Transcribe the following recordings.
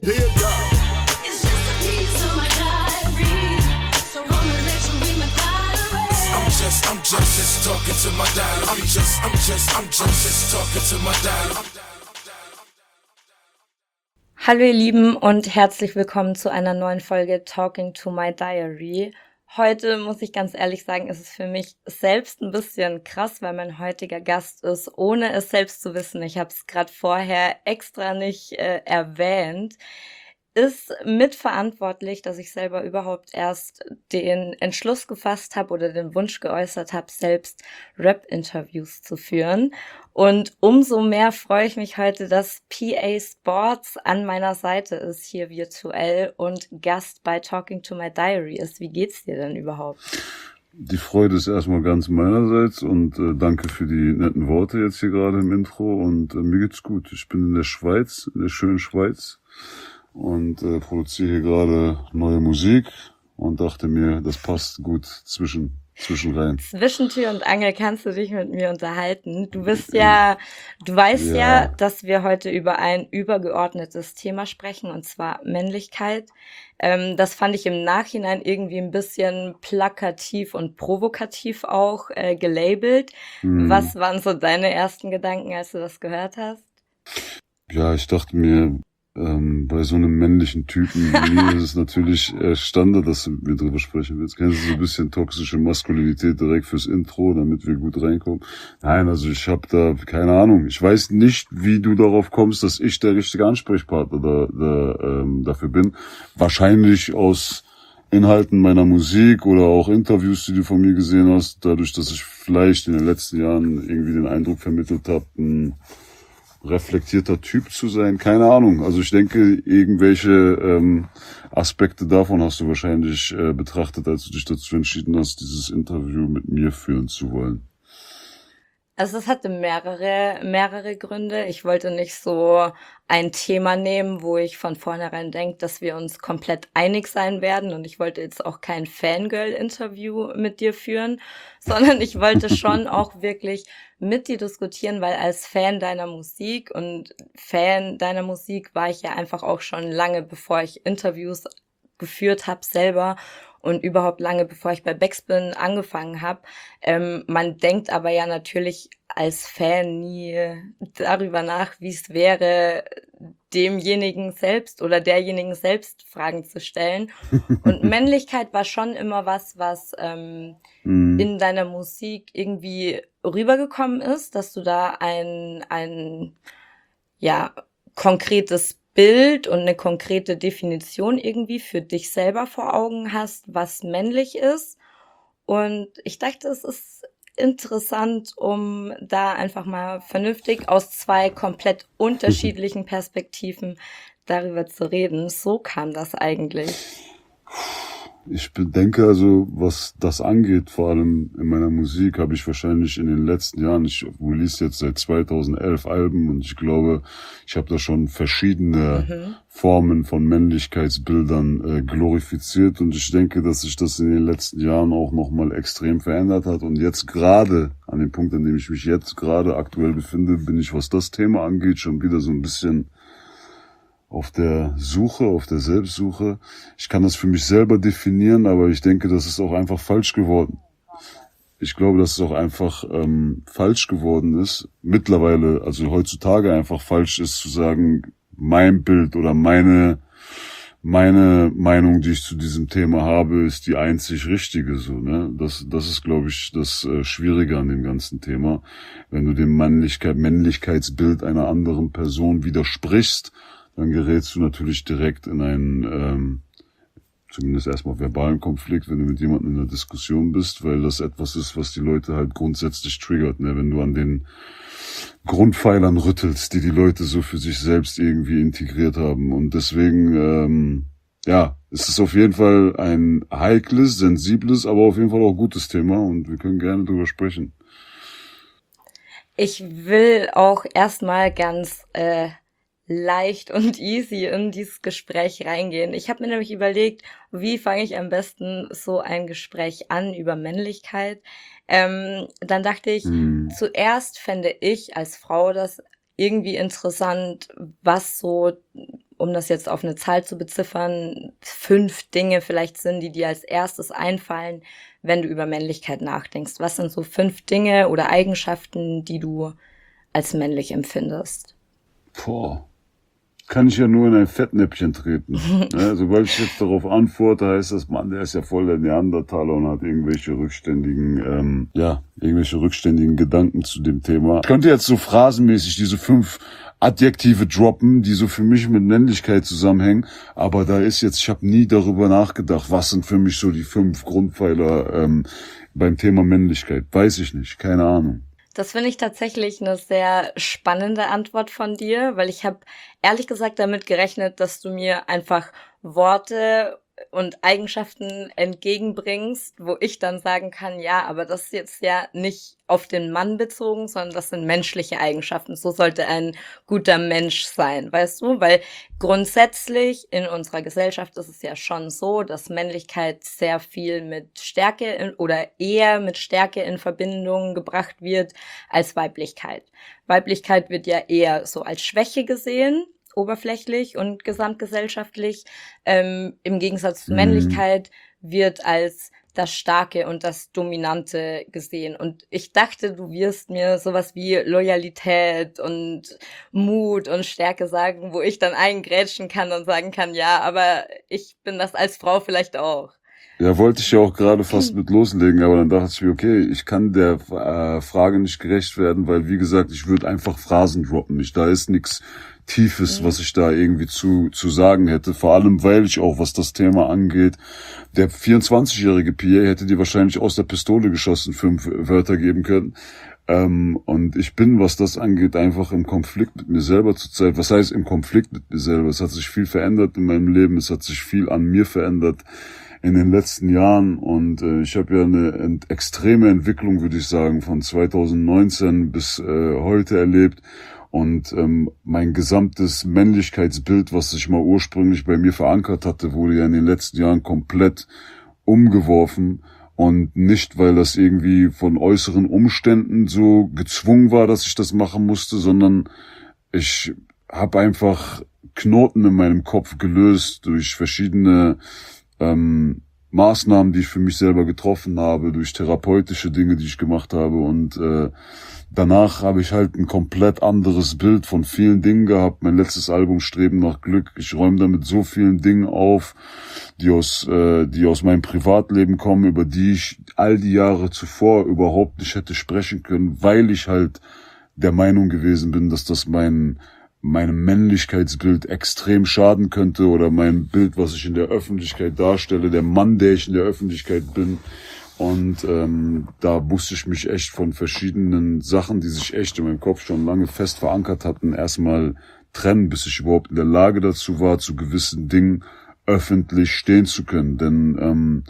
Dear God. It's just a piece of my diary. So I'ma let you read my diary. I'm just talking to my diary. I'm just talking to my diary. Hallo ihr Lieben und herzlich willkommen zu einer neuen Folge Talking to My Diary. Heute muss ich ganz ehrlich sagen, ist es für mich selbst ein bisschen krass, weil mein heutiger Gast ist, ohne es selbst zu wissen. Ich habe es gerade vorher extra nicht erwähnt. Ist mitverantwortlich, dass ich selber überhaupt erst den Entschluss gefasst habe oder den Wunsch geäußert habe, selbst Rap-Interviews zu führen. Und umso mehr freue ich mich heute, dass PA Sports an meiner Seite ist, hier virtuell und Gast bei Talking to My Diary ist. Wie geht's dir denn überhaupt? Die Freude ist erstmal ganz meinerseits und danke für die netten Worte jetzt hier gerade im Intro und mir geht's gut. Ich bin in der Schweiz, in der schönen Schweiz und produziere hier gerade neue Musik und dachte mir, das passt gut zwischen rein. Zwischen Tür und Angel kannst du dich mit mir unterhalten. Du weißt ja, dass wir heute über ein übergeordnetes Thema sprechen, und zwar Männlichkeit. Das fand ich im Nachhinein irgendwie ein bisschen plakativ und provokativ auch gelabelt. Was waren so deine ersten Gedanken, als du das gehört hast? Ja, ich dachte mir, bei so einem männlichen Typen wie mir ist es natürlich Standard, dass du mit mir drüber sprechen willst. Kennst du so ein bisschen toxische Maskulinität direkt fürs Intro, damit wir gut reinkommen? Nein, also ich habe da keine Ahnung. Ich weiß nicht, wie du darauf kommst, dass ich der richtige Ansprechpartner dafür bin. Wahrscheinlich aus Inhalten meiner Musik oder auch Interviews, die du von mir gesehen hast, dadurch, dass ich vielleicht in den letzten Jahren irgendwie den Eindruck vermittelt habe, reflektierter Typ zu sein, keine Ahnung. Also ich denke, irgendwelche Aspekte davon hast du wahrscheinlich betrachtet, als du dich dazu entschieden hast, dieses Interview mit mir führen zu wollen. Also es hatte mehrere Gründe. Ich wollte nicht so ein Thema nehmen, wo ich von vornherein denke, dass wir uns komplett einig sein werden. Und ich wollte jetzt auch kein Fangirl-Interview mit dir führen, sondern ich wollte schon auch wirklich mit dir diskutieren, weil als Fan deiner Musik war ich ja einfach auch schon lange, bevor ich Interviews geführt habe selber. Und überhaupt lange, bevor ich bei Backspin angefangen habe. Man denkt aber ja natürlich als Fan nie darüber nach, wie es wäre, demjenigen selbst oder derjenigen selbst Fragen zu stellen. Und Männlichkeit war schon immer was in deiner Musik irgendwie rübergekommen ist, dass du da ein konkretes Bild und eine konkrete Definition irgendwie für dich selber vor Augen hast, was männlich ist. Und ich dachte, es ist interessant, um da einfach mal vernünftig aus zwei komplett unterschiedlichen Perspektiven darüber zu reden. So kam das eigentlich. Ich denke also, was das angeht, vor allem in meiner Musik, habe ich wahrscheinlich in den letzten Jahren, ich release jetzt seit 2011 Alben und ich glaube, ich habe da schon verschiedene Formen von Männlichkeitsbildern glorifiziert und ich denke, dass sich das in den letzten Jahren auch nochmal extrem verändert hat und jetzt gerade, an dem Punkt, an dem ich mich jetzt gerade aktuell befinde, bin ich, was das Thema angeht, schon wieder so ein bisschen auf der Selbstsuche. Ich kann das für mich selber definieren, aber ich denke, das ist auch einfach falsch geworden. Ich glaube, dass es auch einfach falsch geworden ist. Mittlerweile, also heutzutage einfach falsch ist zu sagen, mein Bild oder meine Meinung, die ich zu diesem Thema habe, ist die einzig richtige, so, ne? Das ist, glaube ich, das Schwierige an dem ganzen Thema. Wenn du dem Männlichkeitsbild einer anderen Person widersprichst, dann gerätst du natürlich direkt in einen, zumindest erstmal verbalen Konflikt, wenn du mit jemandem in einer Diskussion bist, weil das etwas ist, was die Leute halt grundsätzlich triggert, ne? Wenn du an den Grundpfeilern rüttelst, die Leute so für sich selbst irgendwie integriert haben. Und deswegen, es ist auf jeden Fall ein heikles, sensibles, aber auf jeden Fall auch gutes Thema und wir können gerne drüber sprechen. Ich will auch erstmal ganz leicht und easy in dieses Gespräch reingehen. Ich habe mir nämlich überlegt, wie fange ich am besten so ein Gespräch an über Männlichkeit. Dann dachte ich, zuerst fände ich als Frau das irgendwie interessant, was so um das jetzt auf eine Zahl zu beziffern, 5 Dinge vielleicht sind, die dir als erstes einfallen, wenn du über Männlichkeit nachdenkst. Was sind so 5 Dinge oder Eigenschaften, die du als männlich empfindest? Boah. Kann ich ja nur in ein Fettnäpfchen treten. Ja, sobald ich jetzt darauf antworte, heißt das, Mann, der ist ja voll der Neandertaler und hat irgendwelche rückständigen Gedanken zu dem Thema. Ich könnte jetzt so phrasenmäßig diese 5 Adjektive droppen, die so für mich mit Männlichkeit zusammenhängen, aber ich habe nie darüber nachgedacht, was sind für mich so die 5 Grundpfeiler beim Thema Männlichkeit. Weiß ich nicht, keine Ahnung. Das finde ich tatsächlich eine sehr spannende Antwort von dir, weil ich habe ehrlich gesagt damit gerechnet, dass du mir einfach Worte und Eigenschaften entgegenbringst, wo ich dann sagen kann, ja, aber das ist jetzt ja nicht auf den Mann bezogen, sondern das sind menschliche Eigenschaften. So sollte ein guter Mensch sein, weißt du? Weil grundsätzlich in unserer Gesellschaft ist es ja schon so, dass Männlichkeit sehr viel mit Stärke oder eher mit Stärke in Verbindung gebracht wird als Weiblichkeit. Weiblichkeit wird ja eher so als Schwäche gesehen, oberflächlich und gesamtgesellschaftlich. Im Gegensatz zur Männlichkeit wird als das Starke und das Dominante gesehen. Und ich dachte, du wirst mir sowas wie Loyalität und Mut und Stärke sagen, wo ich dann eingrätschen kann und sagen kann, ja, aber ich bin das als Frau vielleicht auch. Ja, wollte ich ja auch gerade fast mit loslegen, aber dann dachte ich mir, okay, ich kann der Frage nicht gerecht werden, weil, wie gesagt, ich würde einfach Phrasen droppen. Da ist nichts Tiefes, was ich da irgendwie zu sagen hätte. Vor allem, weil ich auch, was das Thema angeht, der 24-jährige PA hätte dir wahrscheinlich aus der Pistole geschossen 5 Wörter geben können. Und ich bin, was das angeht, einfach im Konflikt mit mir selber zurzeit. Was heißt im Konflikt mit mir selber? Es hat sich viel verändert in meinem Leben. Es hat sich viel an mir verändert in den letzten Jahren. Und ich habe ja eine extreme Entwicklung, würde ich sagen, von 2019 bis heute erlebt. Und mein gesamtes Männlichkeitsbild, was sich mal ursprünglich bei mir verankert hatte, wurde ja in den letzten Jahren komplett umgeworfen. Und nicht, weil das irgendwie von äußeren Umständen so gezwungen war, dass ich das machen musste, sondern ich habe einfach Knoten in meinem Kopf gelöst durch verschiedene Maßnahmen, die ich für mich selber getroffen habe, durch therapeutische Dinge, die ich gemacht habe. Und danach habe ich halt ein komplett anderes Bild von vielen Dingen gehabt. Mein letztes Album Streben nach Glück. Ich räume damit so vielen Dingen auf, die aus meinem Privatleben kommen, über die ich all die Jahre zuvor überhaupt nicht hätte sprechen können, weil ich halt der Meinung gewesen bin, dass das meinem Männlichkeitsbild extrem schaden könnte oder mein Bild, was ich in der Öffentlichkeit darstelle, der Mann, der ich in der Öffentlichkeit bin. Und da musste ich mich echt von verschiedenen Sachen, die sich echt in meinem Kopf schon lange fest verankert hatten, erstmal trennen, bis ich überhaupt in der Lage dazu war, zu gewissen Dingen öffentlich stehen zu können. Denn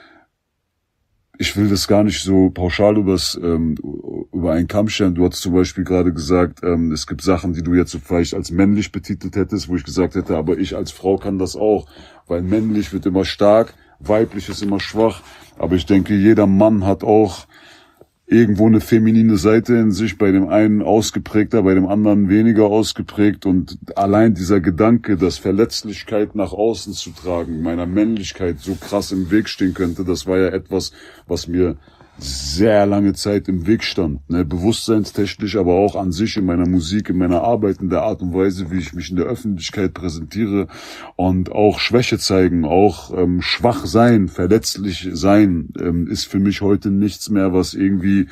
ich will das gar nicht so pauschal über einen Kamm scheren. Du hast zum Beispiel gerade gesagt, es gibt Sachen, die du jetzt so vielleicht als männlich betitelt hättest, wo ich gesagt hätte, aber ich als Frau kann das auch, weil männlich wird immer stark, weiblich ist immer schwach. Aber ich denke, jeder Mann hat auch irgendwo eine feminine Seite in sich, bei dem einen ausgeprägter, bei dem anderen weniger ausgeprägt. Und allein dieser Gedanke, dass Verletzlichkeit nach außen zu tragen, meiner Männlichkeit so krass im Weg stehen könnte, das war ja etwas, was mir sehr lange Zeit im Weg stand, ne? Bewusstseinstechnisch, aber auch an sich in meiner Musik, in meiner Arbeit, in der Art und Weise, wie ich mich in der Öffentlichkeit präsentiere und auch Schwäche zeigen, auch schwach sein, verletzlich sein, ist für mich heute nichts mehr, was irgendwie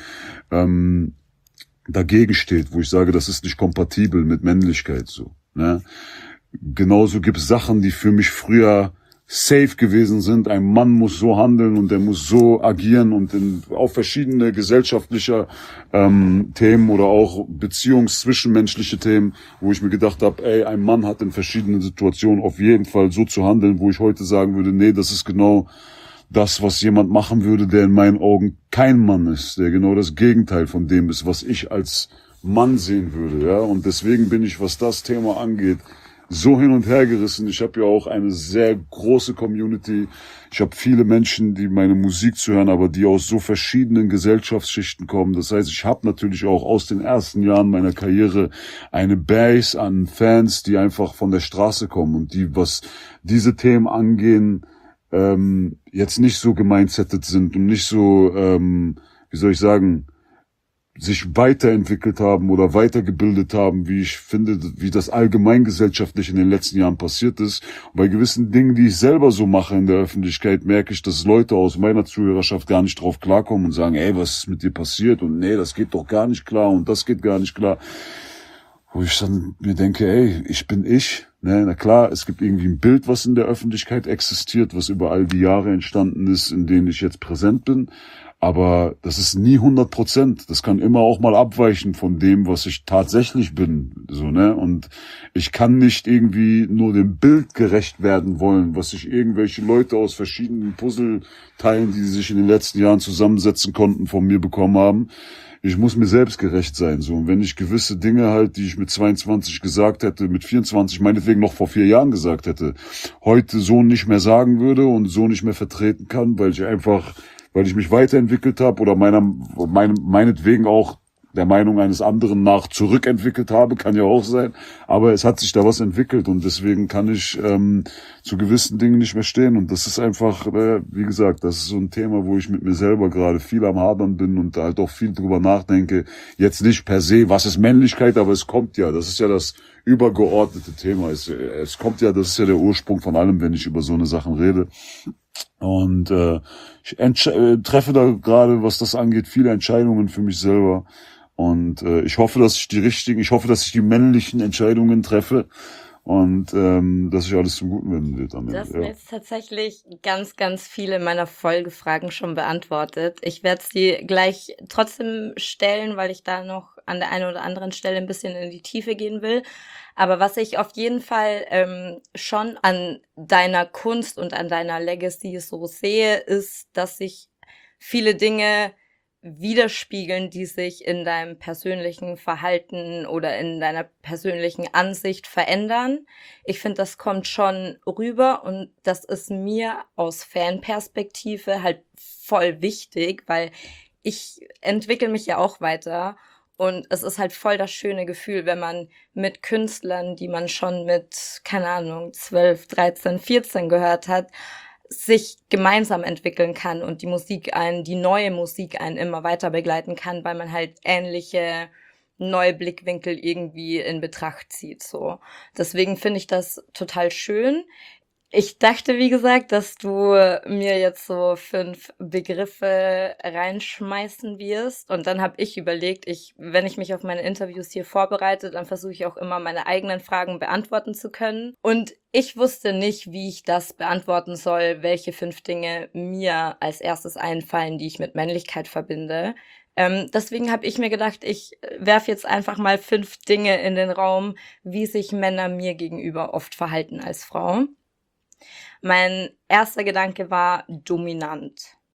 dagegen steht, wo ich sage, das ist nicht kompatibel mit Männlichkeit, so, ne? Genauso gibt es Sachen, die für mich früher safe gewesen sind. Ein Mann muss so handeln und er muss so agieren und auf verschiedene gesellschaftliche Themen oder auch zwischenmenschliche Themen, wo ich mir gedacht habe, ein Mann hat in verschiedenen Situationen auf jeden Fall so zu handeln, wo ich heute sagen würde, nee, das ist genau das, was jemand machen würde, der in meinen Augen kein Mann ist, der genau das Gegenteil von dem ist, was ich als Mann sehen würde, ja. Und deswegen bin ich, was das Thema angeht, so hin und her gerissen. Ich habe ja auch eine sehr große Community. Ich habe viele Menschen, die meine Musik zuhören, aber die aus so verschiedenen Gesellschaftsschichten kommen. Das heißt, ich habe natürlich auch aus den ersten Jahren meiner Karriere eine Base an Fans, die einfach von der Straße kommen und die, was diese Themen angehen, jetzt nicht so gemindsetet sind und nicht so, wie soll ich sagen, sich weiterentwickelt haben oder weitergebildet haben, wie ich finde, wie das allgemeingesellschaftlich in den letzten Jahren passiert ist. Und bei gewissen Dingen, die ich selber so mache in der Öffentlichkeit, merke ich, dass Leute aus meiner Zuhörerschaft gar nicht drauf klarkommen und sagen, ey, was ist mit dir passiert? Und nee, das geht doch gar nicht klar und das geht gar nicht klar. Wo ich dann mir denke, ey, ich bin ich. Ne? Na klar, es gibt irgendwie ein Bild, was in der Öffentlichkeit existiert, was über all die Jahre entstanden ist, in denen ich jetzt präsent bin. Aber das ist nie 100%. Das kann immer auch mal abweichen von dem, was ich tatsächlich bin. So, ne? Und ich kann nicht irgendwie nur dem Bild gerecht werden wollen, was sich irgendwelche Leute aus verschiedenen Puzzleteilen, die sich in den letzten Jahren zusammensetzen konnten, von mir bekommen haben. Ich muss mir selbst gerecht sein. So. Und wenn ich gewisse Dinge halt, die ich mit 22 gesagt hätte, mit 24, meinetwegen noch vor 4 Jahren gesagt hätte, heute so nicht mehr sagen würde und so nicht mehr vertreten kann, weil ich mich weiterentwickelt habe oder meinetwegen auch der Meinung eines anderen nach zurückentwickelt habe, kann ja auch sein. Aber es hat sich da was entwickelt und deswegen kann ich zu gewissen Dingen nicht mehr stehen. Und das ist einfach, wie gesagt, das ist so ein Thema, wo ich mit mir selber gerade viel am Hadern bin und halt auch viel drüber nachdenke. Jetzt nicht per se, was ist Männlichkeit, aber es kommt ja, das ist ja das übergeordnete Thema. Es kommt ja, das ist ja der Ursprung von allem, wenn ich über so eine Sachen rede. Und ich treffe da gerade, was das angeht, viele Entscheidungen für mich selber. Und ich hoffe, dass ich die männlichen Entscheidungen treffe und dass sich alles zum Guten wenden wird am Ende. Das sind jetzt tatsächlich ganz, ganz viele meiner Folgefragen schon beantwortet. Ich werde sie gleich trotzdem stellen, weil ich da noch an der einen oder anderen Stelle ein bisschen in die Tiefe gehen will. Aber was ich auf jeden Fall schon an deiner Kunst und an deiner Legacy so sehe, ist, dass sich viele Dinge widerspiegeln, die sich in deinem persönlichen Verhalten oder in deiner persönlichen Ansicht verändern. Ich finde, das kommt schon rüber und das ist mir aus Fanperspektive halt voll wichtig, weil ich entwickle mich ja auch weiter und es ist halt voll das schöne Gefühl, wenn man mit Künstlern, die man schon mit, keine Ahnung, 12, 13, 14 gehört hat, sich gemeinsam entwickeln kann und die neue Musik einen immer weiter begleiten kann, weil man halt ähnliche neue Blickwinkel irgendwie in Betracht zieht, so. Deswegen finde ich das total schön. Ich dachte, wie gesagt, dass du mir jetzt so 5 Begriffe reinschmeißen wirst. Und dann habe ich überlegt, wenn ich mich auf meine Interviews hier vorbereite, dann versuche ich auch immer meine eigenen Fragen beantworten zu können. Und ich wusste nicht, wie ich das beantworten soll, welche 5 Dinge mir als erstes einfallen, die ich mit Männlichkeit verbinde. Deswegen habe ich mir gedacht, ich werfe jetzt einfach mal 5 Dinge in den Raum, wie sich Männer mir gegenüber oft verhalten als Frau. Mein erster Gedanke war dominant.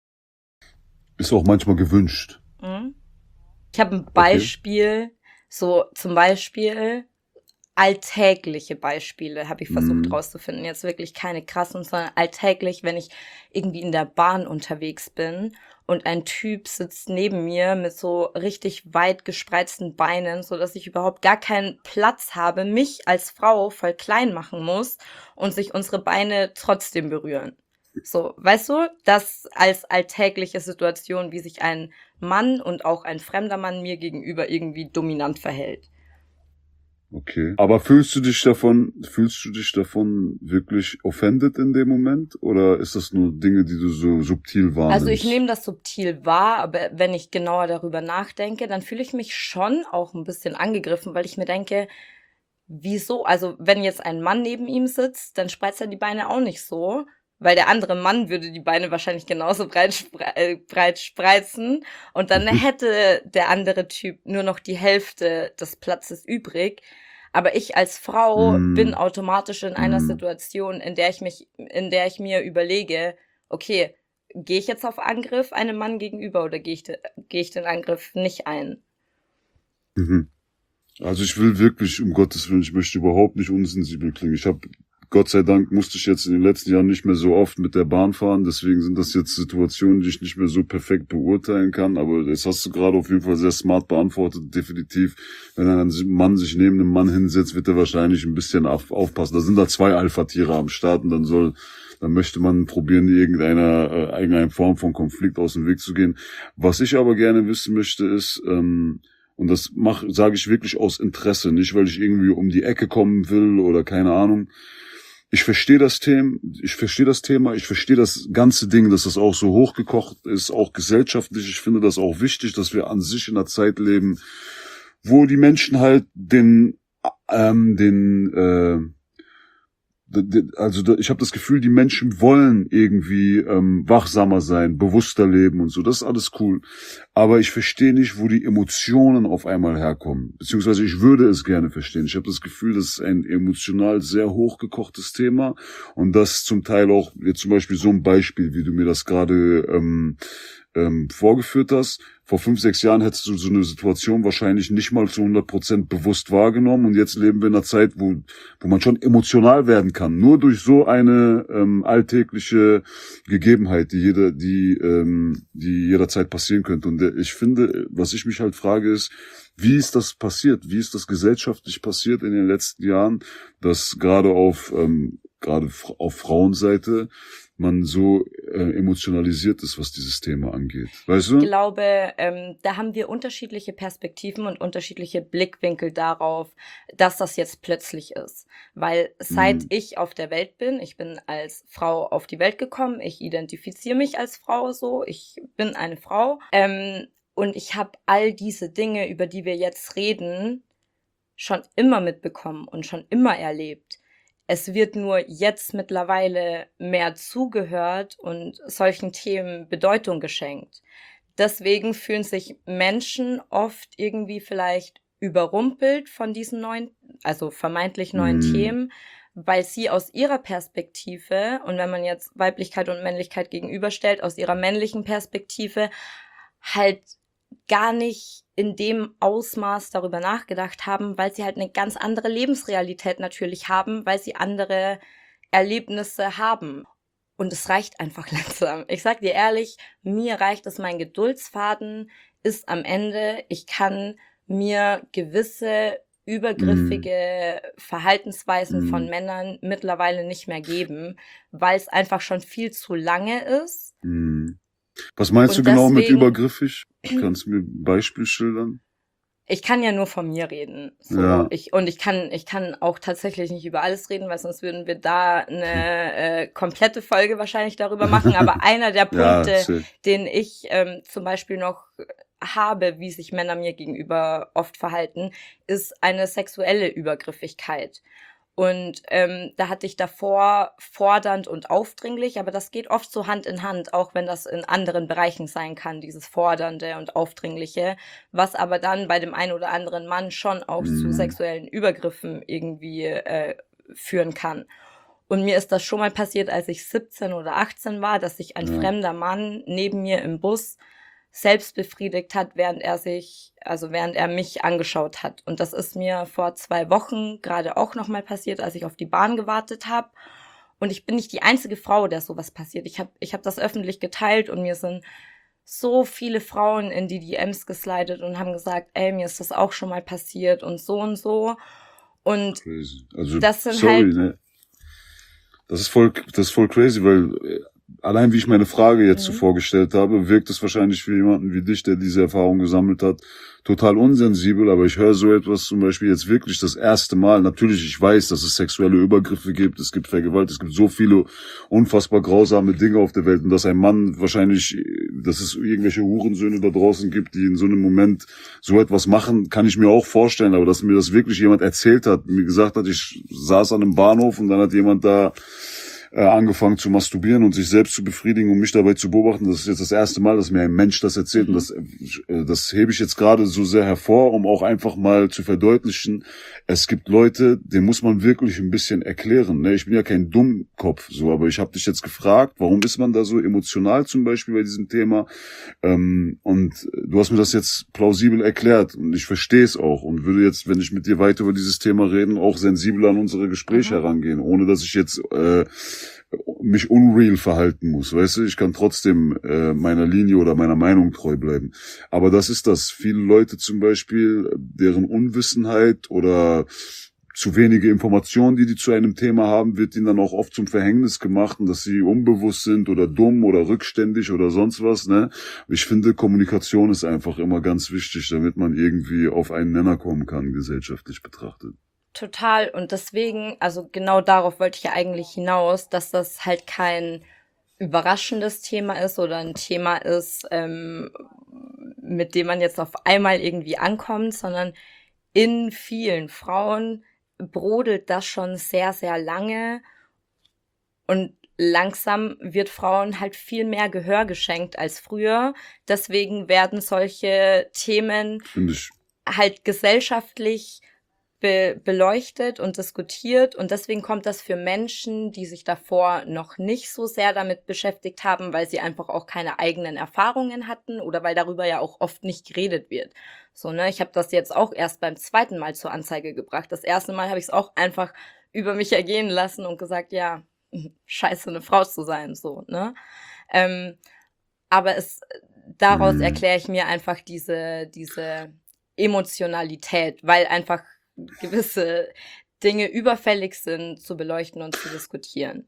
Ist auch manchmal gewünscht. Ich habe ein Beispiel, so zum Beispiel alltägliche Beispiele habe ich versucht rauszufinden. Jetzt wirklich keine krassen, sondern alltäglich, wenn ich irgendwie in der Bahn unterwegs bin und ein Typ sitzt neben mir mit so richtig weit gespreizten Beinen, so dass ich überhaupt gar keinen Platz habe, mich als Frau voll klein machen muss und sich unsere Beine trotzdem berühren. So, weißt du, das als alltägliche Situation, wie sich ein Mann und auch ein fremder Mann mir gegenüber irgendwie dominant verhält. Okay. Aber fühlst du dich davon wirklich offended in dem Moment? Oder ist das nur Dinge, die du so subtil wahrnimmst? Also ich nehme das subtil wahr, aber wenn ich genauer darüber nachdenke, dann fühle ich mich schon auch ein bisschen angegriffen, weil ich mir denke, wieso? Also wenn jetzt ein Mann neben ihm sitzt, dann spreizt er die Beine auch nicht so, weil der andere Mann würde die Beine wahrscheinlich genauso breit spreizen und dann hätte der andere Typ nur noch die Hälfte des Platzes übrig. Aber ich als Frau bin automatisch in einer Situation, in der ich mir überlege, okay, gehe ich jetzt auf Angriff einem Mann gegenüber oder gehe ich den Angriff nicht ein? Also ich will wirklich, um Gottes Willen, ich möchte überhaupt nicht unsensibel klingen. Gott sei Dank musste ich jetzt in den letzten Jahren nicht mehr so oft mit der Bahn fahren, deswegen sind das jetzt Situationen, die ich nicht mehr so perfekt beurteilen kann, aber das hast du gerade auf jeden Fall sehr smart beantwortet, definitiv. Wenn ein Mann sich neben einem Mann hinsetzt, wird er wahrscheinlich ein bisschen aufpassen. Da sind da 2 Alpha-Tiere am Start und dann möchte man probieren, irgendeine Form von Konflikt aus dem Weg zu gehen. Was ich aber gerne wissen möchte ist, und das sage ich wirklich aus Interesse, nicht weil ich irgendwie um die Ecke kommen will oder keine Ahnung. Ich verstehe das Thema, ich verstehe das ganze Ding, dass das auch so hochgekocht ist, auch gesellschaftlich. Ich finde das auch wichtig, dass wir an sich in einer Zeit leben, wo die Menschen halt ich habe das Gefühl, die Menschen wollen irgendwie wachsamer sein, bewusster leben und so. Das ist alles cool. Aber ich verstehe nicht, wo die Emotionen auf einmal herkommen. Beziehungsweise ich würde es gerne verstehen. Ich habe das Gefühl, das ist ein emotional sehr hochgekochtes Thema und das zum Teil auch, jetzt zum Beispiel so ein Beispiel, wie du mir das gerade vorgeführt hast. Vor 5, 6 Jahren hättest du so eine Situation wahrscheinlich nicht mal zu 100% bewusst wahrgenommen und jetzt leben wir in einer Zeit, wo man schon emotional werden kann. Nur durch so eine alltägliche Gegebenheit, die jederzeit passieren könnte. Und ich finde, was ich mich halt frage ist, wie ist das passiert? Wie ist das gesellschaftlich passiert in den letzten Jahren, dass gerade auf Frauenseite man so emotionalisiert ist, was dieses Thema angeht. Weißt du? Ich glaube, da haben wir unterschiedliche Perspektiven und unterschiedliche Blickwinkel darauf, dass das jetzt plötzlich ist. Weil seit ich auf der Welt bin, ich bin als Frau auf die Welt gekommen, ich identifiziere mich als Frau so, ich bin eine Frau und ich habe all diese Dinge, über die wir jetzt reden, schon immer mitbekommen und schon immer erlebt. Es wird nur jetzt mittlerweile mehr zugehört und solchen Themen Bedeutung geschenkt. Deswegen fühlen sich Menschen oft irgendwie vielleicht überrumpelt von diesen vermeintlich neuen Themen, weil sie aus ihrer Perspektive, und wenn man jetzt Weiblichkeit und Männlichkeit gegenüberstellt, aus ihrer männlichen Perspektive halt gar nicht in dem Ausmaß darüber nachgedacht haben, weil sie halt eine ganz andere Lebensrealität natürlich haben, weil sie andere Erlebnisse haben. Und es reicht einfach langsam. Ich sag dir ehrlich, mir reicht es, mein Geduldsfaden ist am Ende. Ich kann mir gewisse übergriffige Verhaltensweisen von Männern mittlerweile nicht mehr geben, weil es einfach schon viel zu lange ist. Was meinst du genau mit übergriffig? Kannst du mir ein Beispiel schildern? Ich kann ja nur von mir reden. So. Ja. Ich kann auch tatsächlich nicht über alles reden, weil sonst würden wir da eine komplette Folge wahrscheinlich darüber machen. Aber einer der Punkte, den ich zum Beispiel noch habe, wie sich Männer mir gegenüber oft verhalten, ist eine sexuelle Übergriffigkeit. Und da hatte ich davor fordernd und aufdringlich, aber das geht oft so Hand in Hand, auch wenn das in anderen Bereichen sein kann, dieses Fordernde und Aufdringliche, was aber dann bei dem einen oder anderen Mann schon auch zu sexuellen Übergriffen irgendwie führen kann. Und mir ist das schon mal passiert, als ich 17 oder 18 war, dass sich ein fremder Mann neben mir im Bus selbst befriedigt hat, während er mich angeschaut hat. Und das ist mir vor 2 Wochen gerade auch nochmal passiert, als ich auf die Bahn gewartet habe. Und ich bin nicht die einzige Frau, der sowas passiert. Ich hab das öffentlich geteilt und mir sind so viele Frauen in die DMs geslidet und haben gesagt, ey, mir ist das auch schon mal passiert und so und so. Und also, das sind halt... Ne? Das ist voll crazy, weil allein wie ich meine Frage jetzt so vorgestellt habe, wirkt es wahrscheinlich für jemanden wie dich, der diese Erfahrung gesammelt hat, total unsensibel, aber ich höre so etwas zum Beispiel jetzt wirklich das erste Mal. Natürlich, ich weiß, dass es sexuelle Übergriffe gibt, es gibt Vergewaltigung, es gibt so viele unfassbar grausame Dinge auf der Welt und dass ein Mann wahrscheinlich, dass es irgendwelche Hurensöhne da draußen gibt, die in so einem Moment so etwas machen, kann ich mir auch vorstellen, aber dass mir das wirklich jemand erzählt hat, mir gesagt hat, ich saß an einem Bahnhof und dann hat jemand da angefangen zu masturbieren und sich selbst zu befriedigen und mich dabei zu beobachten. Das ist jetzt das erste Mal, dass mir ein Mensch das erzählt. Und das hebe ich jetzt gerade so sehr hervor, um auch einfach mal zu verdeutlichen, es gibt Leute, denen muss man wirklich ein bisschen erklären. Ne? Ich bin ja kein Dummkopf, so, aber ich habe dich jetzt gefragt, warum ist man da so emotional zum Beispiel bei diesem Thema? Und du hast mir das jetzt plausibel erklärt und ich verstehe es auch und würde jetzt, wenn ich mit dir weiter über dieses Thema reden, auch sensibel an unsere Gespräche herangehen, ohne dass ich jetzt mich unreal verhalten muss, weißt du, ich kann trotzdem meiner Linie oder meiner Meinung treu bleiben. Aber das ist das. Viele Leute zum Beispiel, deren Unwissenheit oder zu wenige Informationen, die zu einem Thema haben, wird ihnen dann auch oft zum Verhängnis gemacht, und dass sie unbewusst sind oder dumm oder rückständig oder sonst was, ne? Ich finde, Kommunikation ist einfach immer ganz wichtig, damit man irgendwie auf einen Nenner kommen kann, gesellschaftlich betrachtet. Total. Und deswegen, also genau darauf wollte ich ja eigentlich hinaus, dass das halt kein überraschendes Thema ist oder ein Thema ist, mit dem man jetzt auf einmal irgendwie ankommt, sondern in vielen Frauen brodelt das schon sehr, sehr lange und langsam wird Frauen halt viel mehr Gehör geschenkt als früher. Deswegen werden solche Themen halt gesellschaftlich beleuchtet und diskutiert, und deswegen kommt das für Menschen, die sich davor noch nicht so sehr damit beschäftigt haben, weil sie einfach auch keine eigenen Erfahrungen hatten oder weil darüber ja auch oft nicht geredet wird. So, ne, ich habe das jetzt auch erst beim zweiten Mal zur Anzeige gebracht. Das erste Mal habe ich es auch einfach über mich ergehen lassen und gesagt, ja, scheiße, eine Frau zu sein, so, ne. Aber daraus erkläre ich mir einfach diese Emotionalität, weil einfach gewisse Dinge überfällig sind zu beleuchten und zu diskutieren.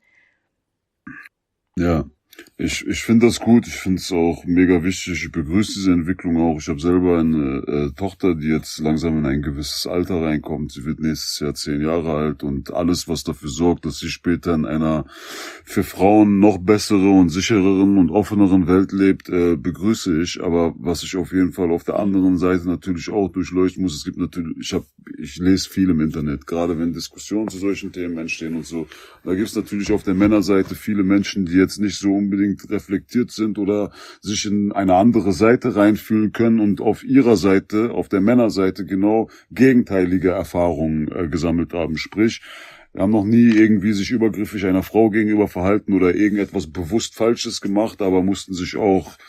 Ja, ich finde das gut. Ich finde es auch mega wichtig. Ich begrüße diese Entwicklung auch. Ich habe selber eine Tochter, die jetzt langsam in ein gewisses Alter reinkommt. Sie wird nächstes Jahr 10 Jahre alt, und alles, was dafür sorgt, dass sie später in einer für Frauen noch bessere und sichereren und offeneren Welt lebt, begrüße ich. Aber was ich auf jeden Fall auf der anderen Seite natürlich auch durchleuchten muss, es gibt natürlich, ich lese viel im Internet, gerade wenn Diskussionen zu solchen Themen entstehen und so. Da gibt es natürlich auf der Männerseite viele Menschen, die jetzt nicht so unbedingt reflektiert sind oder sich in eine andere Seite reinfühlen können und auf ihrer Seite, auf der Männerseite, genau gegenteilige Erfahrungen gesammelt haben. Sprich, wir haben noch nie irgendwie sich übergriffig einer Frau gegenüber verhalten oder irgendetwas bewusst Falsches gemacht, aber mussten sich auch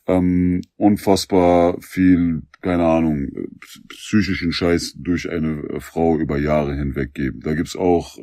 unfassbar viel, keine Ahnung, psychischen Scheiß durch eine Frau über Jahre hinweg geben. Da gibt's auch,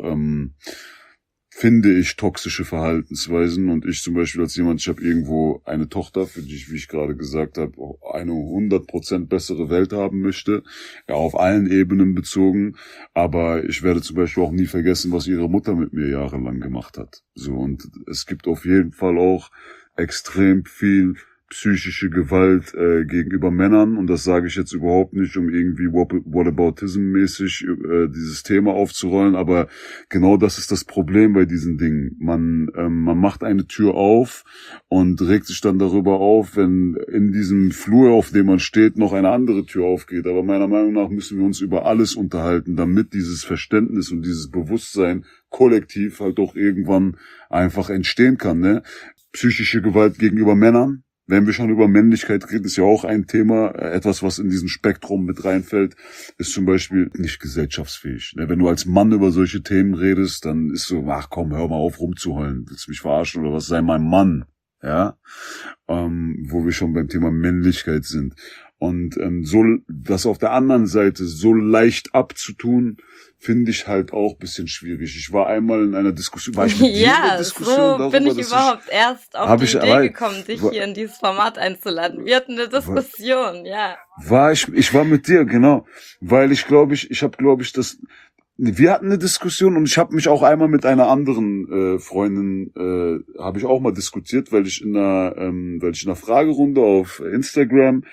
finde ich, toxische Verhaltensweisen, und ich zum Beispiel als jemand, ich habe irgendwo eine Tochter, für die ich, wie ich gerade gesagt habe, eine 100% bessere Welt haben möchte, ja, auf allen Ebenen bezogen, aber ich werde zum Beispiel auch nie vergessen, was ihre Mutter mit mir jahrelang gemacht hat. So, und es gibt auf jeden Fall auch extrem viel psychische Gewalt gegenüber Männern, und das sage ich jetzt überhaupt nicht, um irgendwie Whataboutism-mäßig dieses Thema aufzurollen, aber genau das ist das Problem bei diesen Dingen. Man macht eine Tür auf und regt sich dann darüber auf, wenn in diesem Flur, auf dem man steht, noch eine andere Tür aufgeht. Aber meiner Meinung nach müssen wir uns über alles unterhalten, damit dieses Verständnis und dieses Bewusstsein kollektiv halt auch irgendwann einfach entstehen kann, ne? Psychische Gewalt gegenüber Männern, wenn wir schon über Männlichkeit reden, ist ja auch ein Thema, etwas, was in diesen Spektrum mit reinfällt, ist zum Beispiel nicht gesellschaftsfähig. Wenn du als Mann über solche Themen redest, dann ist so, ach komm, hör mal auf rumzuheulen, willst du mich verarschen oder was, sei mal ein Mann, ja, wo wir schon beim Thema Männlichkeit sind. Und so das auf der anderen Seite so leicht abzutun, finde ich halt auch ein bisschen schwierig. Ich war einmal in einer Diskussion, war ich mit dir in der Diskussion so darüber, bin ich überhaupt erst auf die Idee gekommen, dich hier in dieses Format einzuladen. Wir hatten eine Diskussion, ja. Ich war mit dir, genau, weil wir hatten eine Diskussion, und ich habe mich auch einmal mit einer anderen Freundin habe ich auch mal diskutiert, weil ich in einer Fragerunde auf Instagram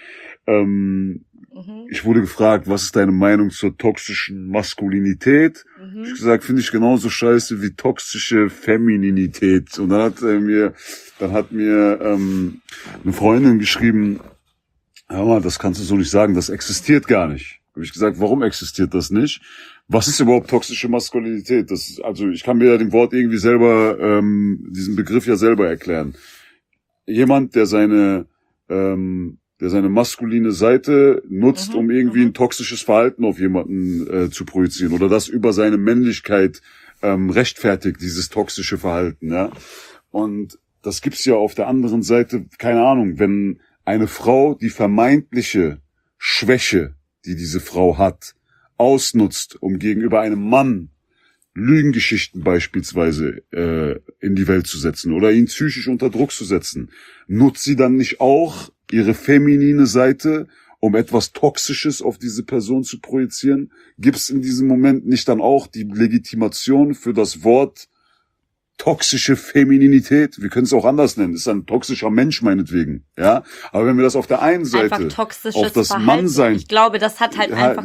ich wurde gefragt, was ist deine Meinung zur toxischen Maskulinität? Ich habe gesagt, finde ich genauso scheiße wie toxische Femininität. Und dann hat mir eine Freundin geschrieben, hör mal, das kannst du so nicht sagen, das existiert gar nicht. Habe ich gesagt, warum existiert das nicht? Was ist überhaupt toxische Maskulinität? Also ich kann mir ja dem Wort irgendwie selber, diesen Begriff ja selber erklären. Jemand, der seine maskuline Seite nutzt, um irgendwie ein toxisches Verhalten auf jemanden zu projizieren oder das über seine Männlichkeit rechtfertigt, dieses toxische Verhalten, ja. Und das gibt's ja auf der anderen Seite, keine Ahnung, wenn eine Frau die vermeintliche Schwäche, die diese Frau hat, ausnutzt, um gegenüber einem Mann Lügengeschichten beispielsweise in die Welt zu setzen oder ihn psychisch unter Druck zu setzen, nutzt sie dann nicht auch ihre feminine Seite, um etwas Toxisches auf diese Person zu projizieren? Gibt es in diesem Moment nicht dann auch die Legitimation für das Wort toxische Femininität? Wir können es auch anders nennen. Das ist ein toxischer Mensch meinetwegen, ja. Aber wenn wir das auf der einen Seite auf das Verhalten. Mannsein, ich glaube, das hat halt einfach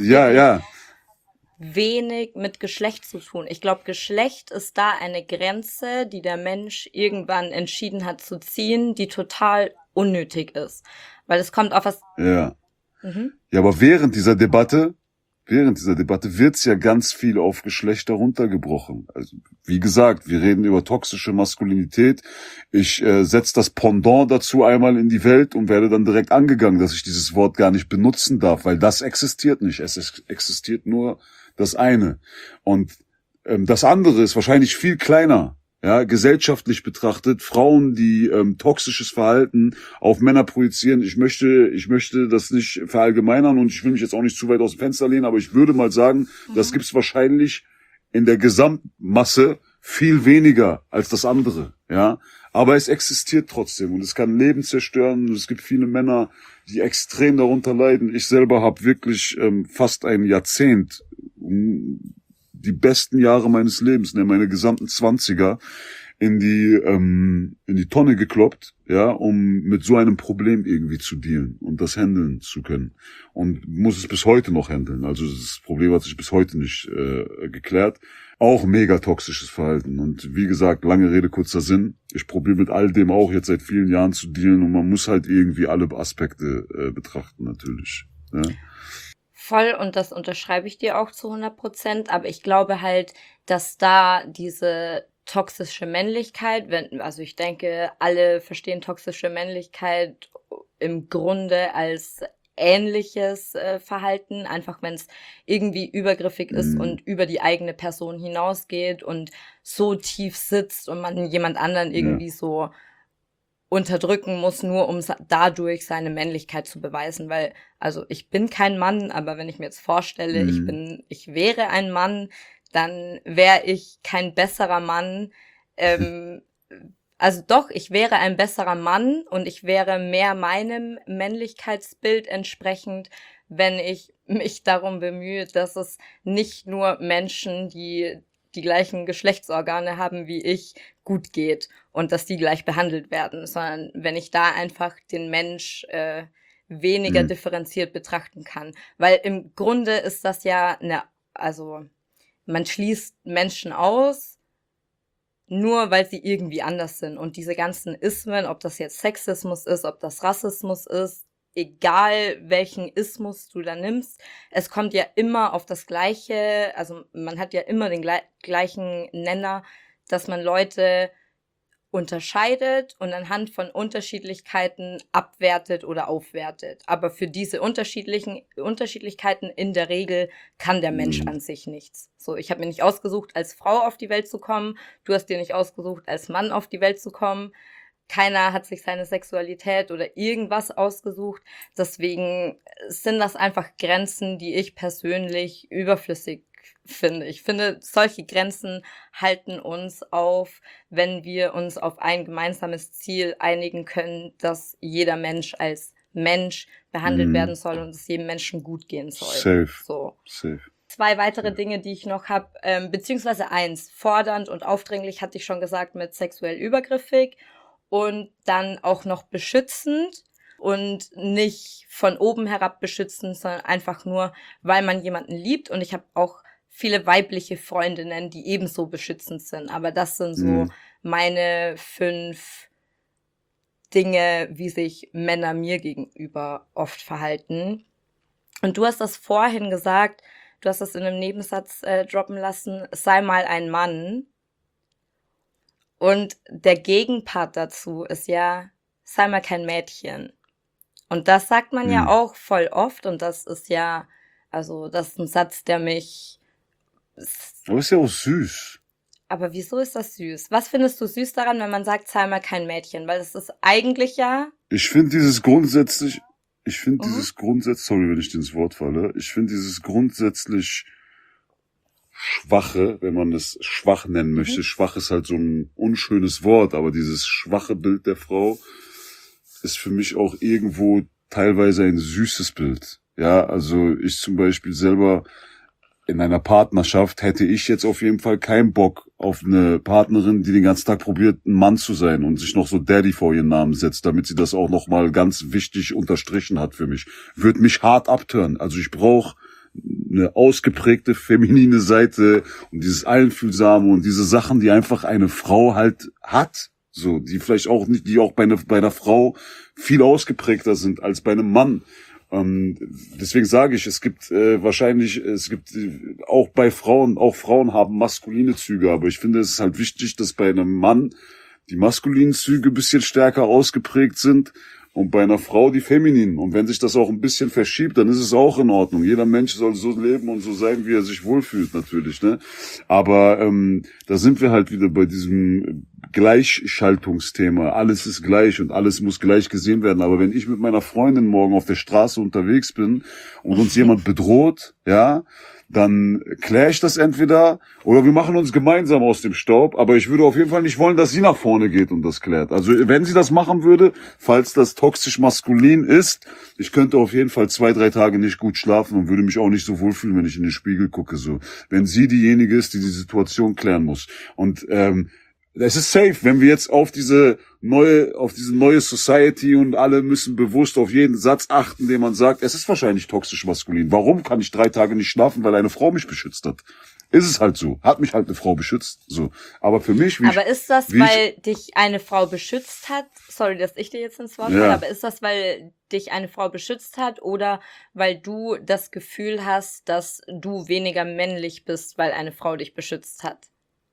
wenig mit Geschlecht zu tun. Ich glaube, Geschlecht ist da eine Grenze, die der Mensch irgendwann entschieden hat zu ziehen, die total unnötig ist. Weil es kommt auf was... Ja, aber während dieser Debatte wird's ja ganz viel auf Geschlechter runtergebrochen. Also, wie gesagt, wir reden über toxische Maskulinität. Ich setze das Pendant dazu einmal in die Welt und werde dann direkt angegangen, dass ich dieses Wort gar nicht benutzen darf, weil das existiert nicht. Es existiert nur das eine. Und das andere ist wahrscheinlich viel kleiner. Ja, gesellschaftlich betrachtet, Frauen, die toxisches Verhalten auf Männer projizieren. Ich möchte das nicht verallgemeinern und ich will mich jetzt auch nicht zu weit aus dem Fenster lehnen, aber ich würde mal sagen, das gibt's wahrscheinlich in der Gesamtmasse viel weniger als das andere. Ja, aber es existiert trotzdem und es kann Leben zerstören. Es gibt viele Männer, die extrem darunter leiden. Ich selber habe wirklich fast ein Jahrzehnt, die besten Jahre meines Lebens, meine gesamten 20er, in die Tonne gekloppt, ja, um mit so einem Problem irgendwie zu dealen und das handeln zu können. Und muss es bis heute noch handeln. Also das Problem hat sich bis heute nicht geklärt. Auch mega toxisches Verhalten. Und wie gesagt, lange Rede, kurzer Sinn. Ich probiere mit all dem auch jetzt seit vielen Jahren zu dealen und man muss halt irgendwie alle Aspekte betrachten natürlich. Ja. Voll, und das unterschreibe ich dir auch zu 100%, aber ich glaube halt, dass da diese toxische Männlichkeit, also ich denke, alle verstehen toxische Männlichkeit im Grunde als ähnliches Verhalten, einfach wenn es irgendwie übergriffig ist und über die eigene Person hinausgeht und so tief sitzt und man jemand anderen irgendwie so unterdrücken muss, nur um dadurch seine Männlichkeit zu beweisen, weil, also ich bin kein Mann, aber wenn ich mir jetzt vorstelle, ich wäre ein Mann, dann wäre ich kein besserer Mann, also doch, ich wäre ein besserer Mann und ich wäre mehr meinem Männlichkeitsbild entsprechend, wenn ich mich darum bemühe, dass es nicht nur Menschen, die die gleichen Geschlechtsorgane haben wie ich, gut geht und dass die gleich behandelt werden, sondern wenn ich da einfach den Mensch weniger differenziert betrachten kann. Weil im Grunde ist das ja also man schließt Menschen aus, nur weil sie irgendwie anders sind. Und diese ganzen Ismen, ob das jetzt Sexismus ist, ob das Rassismus ist, egal welchen Ismus du da nimmst, es kommt ja immer auf das Gleiche, also man hat ja immer den gleichen Nenner, dass man Leute unterscheidet und anhand von Unterschiedlichkeiten abwertet oder aufwertet. Aber für diese Unterschiedlichkeiten in der Regel kann der Mensch an sich nichts. So, ich habe mir nicht ausgesucht, als Frau auf die Welt zu kommen. Du hast dir nicht ausgesucht, als Mann auf die Welt zu kommen. Keiner hat sich seine Sexualität oder irgendwas ausgesucht. Deswegen sind das einfach Grenzen, die ich persönlich überflüssig finde. Ich finde, solche Grenzen halten uns auf, wenn wir uns auf ein gemeinsames Ziel einigen können, dass jeder Mensch als Mensch behandelt werden soll und es jedem Menschen gut gehen soll. Safe. 2 weitere Dinge, die ich noch habe, beziehungsweise 1, fordernd und aufdringlich, hatte ich schon gesagt, mit sexuell übergriffig. Und dann auch noch beschützend und nicht von oben herab beschützend, sondern einfach nur, weil man jemanden liebt. Und ich habe auch viele weibliche Freundinnen, die ebenso beschützend sind. Aber das sind so meine 5 Dinge, wie sich Männer mir gegenüber oft verhalten. Und du hast das vorhin gesagt, du hast das in einem Nebensatz droppen lassen, sei mal ein Mann. Und der Gegenpart dazu ist ja, sei mal kein Mädchen. Und das sagt man ja auch voll oft und das ist ja, also das ist ein Satz, der mich... Aber ist ja auch süß. Aber wieso ist das süß? Was findest du süß daran, wenn man sagt, sei mal kein Mädchen? Weil das ist eigentlich ja... Ich finde dieses grundsätzlich, sorry, wenn ich dir ins Wort falle, ich finde dieses grundsätzlich Schwache, wenn man es schwach nennen möchte. Schwach ist halt so ein unschönes Wort, aber dieses schwache Bild der Frau ist für mich auch irgendwo teilweise ein süßes Bild. Ja, also ich zum Beispiel selber in einer Partnerschaft hätte ich jetzt auf jeden Fall keinen Bock auf eine Partnerin, die den ganzen Tag probiert, ein Mann zu sein und sich noch so Daddy vor ihren Namen setzt, damit sie das auch nochmal ganz wichtig unterstrichen hat für mich. Würde mich hart abtören. Also ich brauche eine ausgeprägte feminine Seite und dieses Einfühlsame und diese Sachen, die einfach eine Frau halt hat, so, die vielleicht auch nicht, die auch bei einer Frau viel ausgeprägter sind als bei einem Mann. Deswegen sage ich, es gibt auch bei Frauen, auch Frauen haben maskuline Züge, aber ich finde, es ist halt wichtig, dass bei einem Mann die maskulinen Züge ein bisschen stärker ausgeprägt sind und bei einer Frau die femininen. Und wenn sich das auch ein bisschen verschiebt, dann ist es auch in Ordnung. Jeder Mensch soll so leben und so sein, wie er sich wohlfühlt, natürlich, ne? Aber da sind wir halt wieder bei diesem Gleichschaltungsthema. Alles ist gleich und alles muss gleich gesehen werden. Aber wenn ich mit meiner Freundin morgen auf der Straße unterwegs bin und uns jemand bedroht, ja, dann kläre ich das entweder oder wir machen uns gemeinsam aus dem Staub, aber ich würde auf jeden Fall nicht wollen, dass sie nach vorne geht und das klärt. Also wenn sie das machen würde, falls das toxisch maskulin ist, ich könnte auf jeden Fall 2-3 Tage nicht gut schlafen und würde mich auch nicht so wohlfühlen, wenn ich in den Spiegel gucke. So, wenn sie diejenige ist, die die Situation klären muss. Und es ist safe, wenn wir jetzt auf diese neue Society und alle müssen bewusst auf jeden Satz achten, den man sagt, es ist wahrscheinlich toxisch maskulin. Warum kann ich 3 Tage nicht schlafen, weil eine Frau mich beschützt hat? Ist es halt so. Hat mich halt eine Frau beschützt, so. Aber für mich, Aber ist das, weil dich eine Frau beschützt hat? Sorry, dass ich dir jetzt ins Wort falle, aber ist das, weil dich eine Frau beschützt hat oder weil du das Gefühl hast, dass du weniger männlich bist, weil eine Frau dich beschützt hat?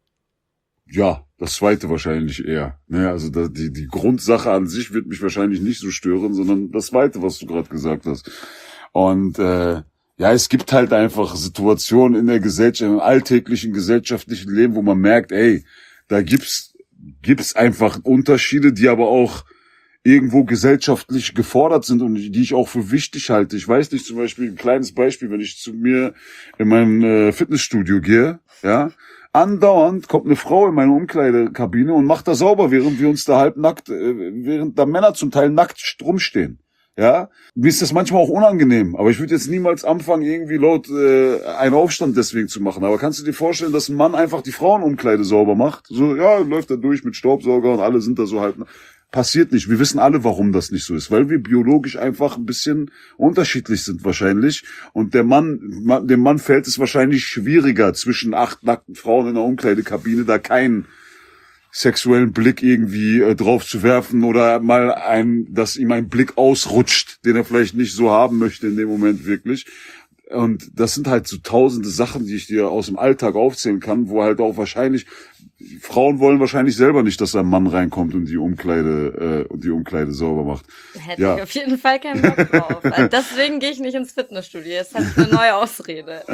Ja, das zweite wahrscheinlich eher. Ne, also die Grundsache an sich wird mich wahrscheinlich nicht so stören, sondern das zweite, was du gerade gesagt hast. Und ja, es gibt halt einfach Situationen in der Gesellschaft, im alltäglichen gesellschaftlichen Leben, wo man merkt, ey, da gibt's einfach Unterschiede, die aber auch irgendwo gesellschaftlich gefordert sind und die ich auch für wichtig halte. Ich weiß nicht, zum Beispiel ein kleines Beispiel, wenn ich zu mir in mein Fitnessstudio gehe, ja, andauernd kommt eine Frau in meine Umkleidekabine und macht da sauber, während wir uns da halbnackt, während da Männer zum Teil nackt rumstehen. Ja, mir ist das manchmal auch unangenehm, aber ich würde jetzt niemals anfangen, irgendwie laut einen Aufstand deswegen zu machen. Aber kannst du dir vorstellen, dass ein Mann einfach die Frauenumkleide sauber macht? So, ja, läuft da durch mit Staubsauger und alle sind da so halb... Passiert nicht. Wir wissen alle, warum das nicht so ist, weil wir biologisch einfach ein bisschen unterschiedlich sind wahrscheinlich. Und dem Mann fällt es wahrscheinlich schwieriger, zwischen 8 nackten Frauen in der Umkleidekabine da keinen sexuellen Blick irgendwie drauf zu werfen oder mal dass ihm ein Blick ausrutscht, den er vielleicht nicht so haben möchte in dem Moment wirklich. Und das sind halt so tausende Sachen, die ich dir aus dem Alltag aufzählen kann, wo halt auch wahrscheinlich Frauen wollen wahrscheinlich selber nicht, dass ein Mann reinkommt und die Umkleide sauber macht. Hätte ich auf jeden Fall keinen Bock drauf. Also deswegen gehe ich nicht ins Fitnessstudio. Jetzt habe ich eine neue Ausrede.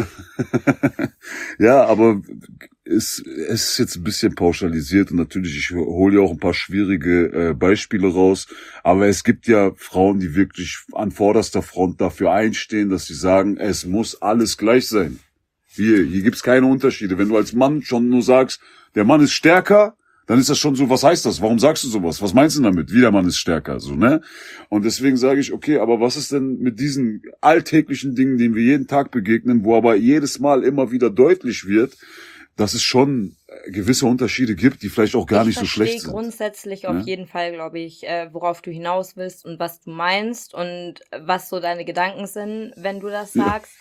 Ja, aber es ist jetzt ein bisschen pauschalisiert und natürlich, ich hole ja auch ein paar schwierige Beispiele raus, aber es gibt ja Frauen, die wirklich an vorderster Front dafür einstehen, dass sie sagen, es muss alles gleich sein. Hier gibt's keine Unterschiede. Wenn du als Mann schon nur sagst, der Mann ist stärker, dann ist das schon so, was heißt das? Warum sagst du sowas? Was meinst du damit? Wie der Mann ist stärker, so, ne? Und deswegen sage ich, okay, aber was ist denn mit diesen alltäglichen Dingen, denen wir jeden Tag begegnen, wo aber jedes Mal immer wieder deutlich wird, dass es schon gewisse Unterschiede gibt, die vielleicht auch gar nicht so schlecht sind. Ich verstehe grundsätzlich auf jeden Fall, glaube ich, worauf du hinaus willst und was du meinst und was so deine Gedanken sind, wenn du das sagst.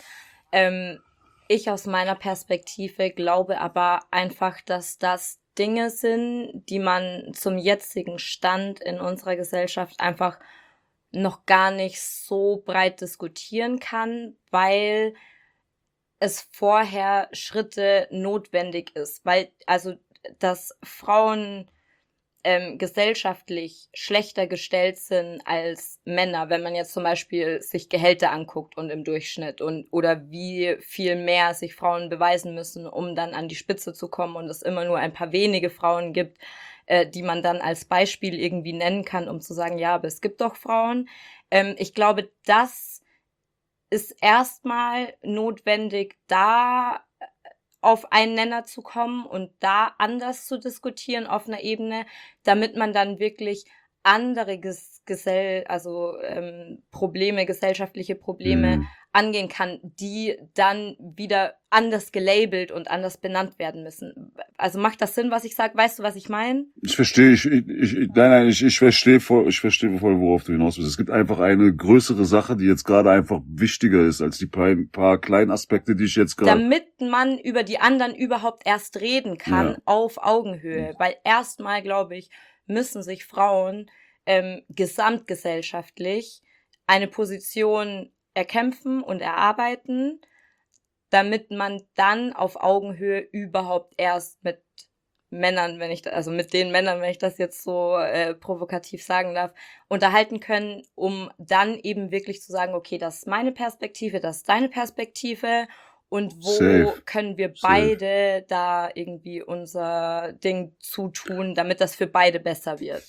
Ich aus meiner Perspektive glaube aber einfach, dass das Dinge sind, die man zum jetzigen Stand in unserer Gesellschaft einfach noch gar nicht so breit diskutieren kann, weil es vorher Schritte notwendig ist, weil also dass Frauen gesellschaftlich schlechter gestellt sind als Männer, wenn man jetzt zum Beispiel sich Gehälter anguckt und im Durchschnitt oder wie viel mehr sich Frauen beweisen müssen, um dann an die Spitze zu kommen und es immer nur ein paar wenige Frauen gibt, die man dann als Beispiel irgendwie nennen kann, um zu sagen, ja, aber es gibt doch Frauen. Ich glaube, das ist erstmal notwendig, da auf einen Nenner zu kommen und da anders zu diskutieren auf einer Ebene, damit man dann wirklich andere Probleme, gesellschaftliche Probleme angehen kann, die dann wieder anders gelabelt und anders benannt werden müssen. Also macht das Sinn, was ich sage? Weißt du, was ich meine? Ich verstehe, ich verstehe voll, worauf du hinaus willst. Es gibt einfach eine größere Sache, die jetzt gerade einfach wichtiger ist als die paar kleinen Aspekte, die ich jetzt gerade... Damit man über die anderen überhaupt erst reden kann, auf Augenhöhe. Weil erstmal, glaube ich, müssen sich Frauen gesamtgesellschaftlich eine Position erkämpfen und erarbeiten, damit man dann auf Augenhöhe überhaupt erst mit Männern, mit den Männern, wenn ich das jetzt so provokativ sagen darf, unterhalten können, um dann eben wirklich zu sagen, okay, das ist meine Perspektive, das ist deine Perspektive und wo können wir beide da irgendwie unser Ding zutun, damit das für beide besser wird.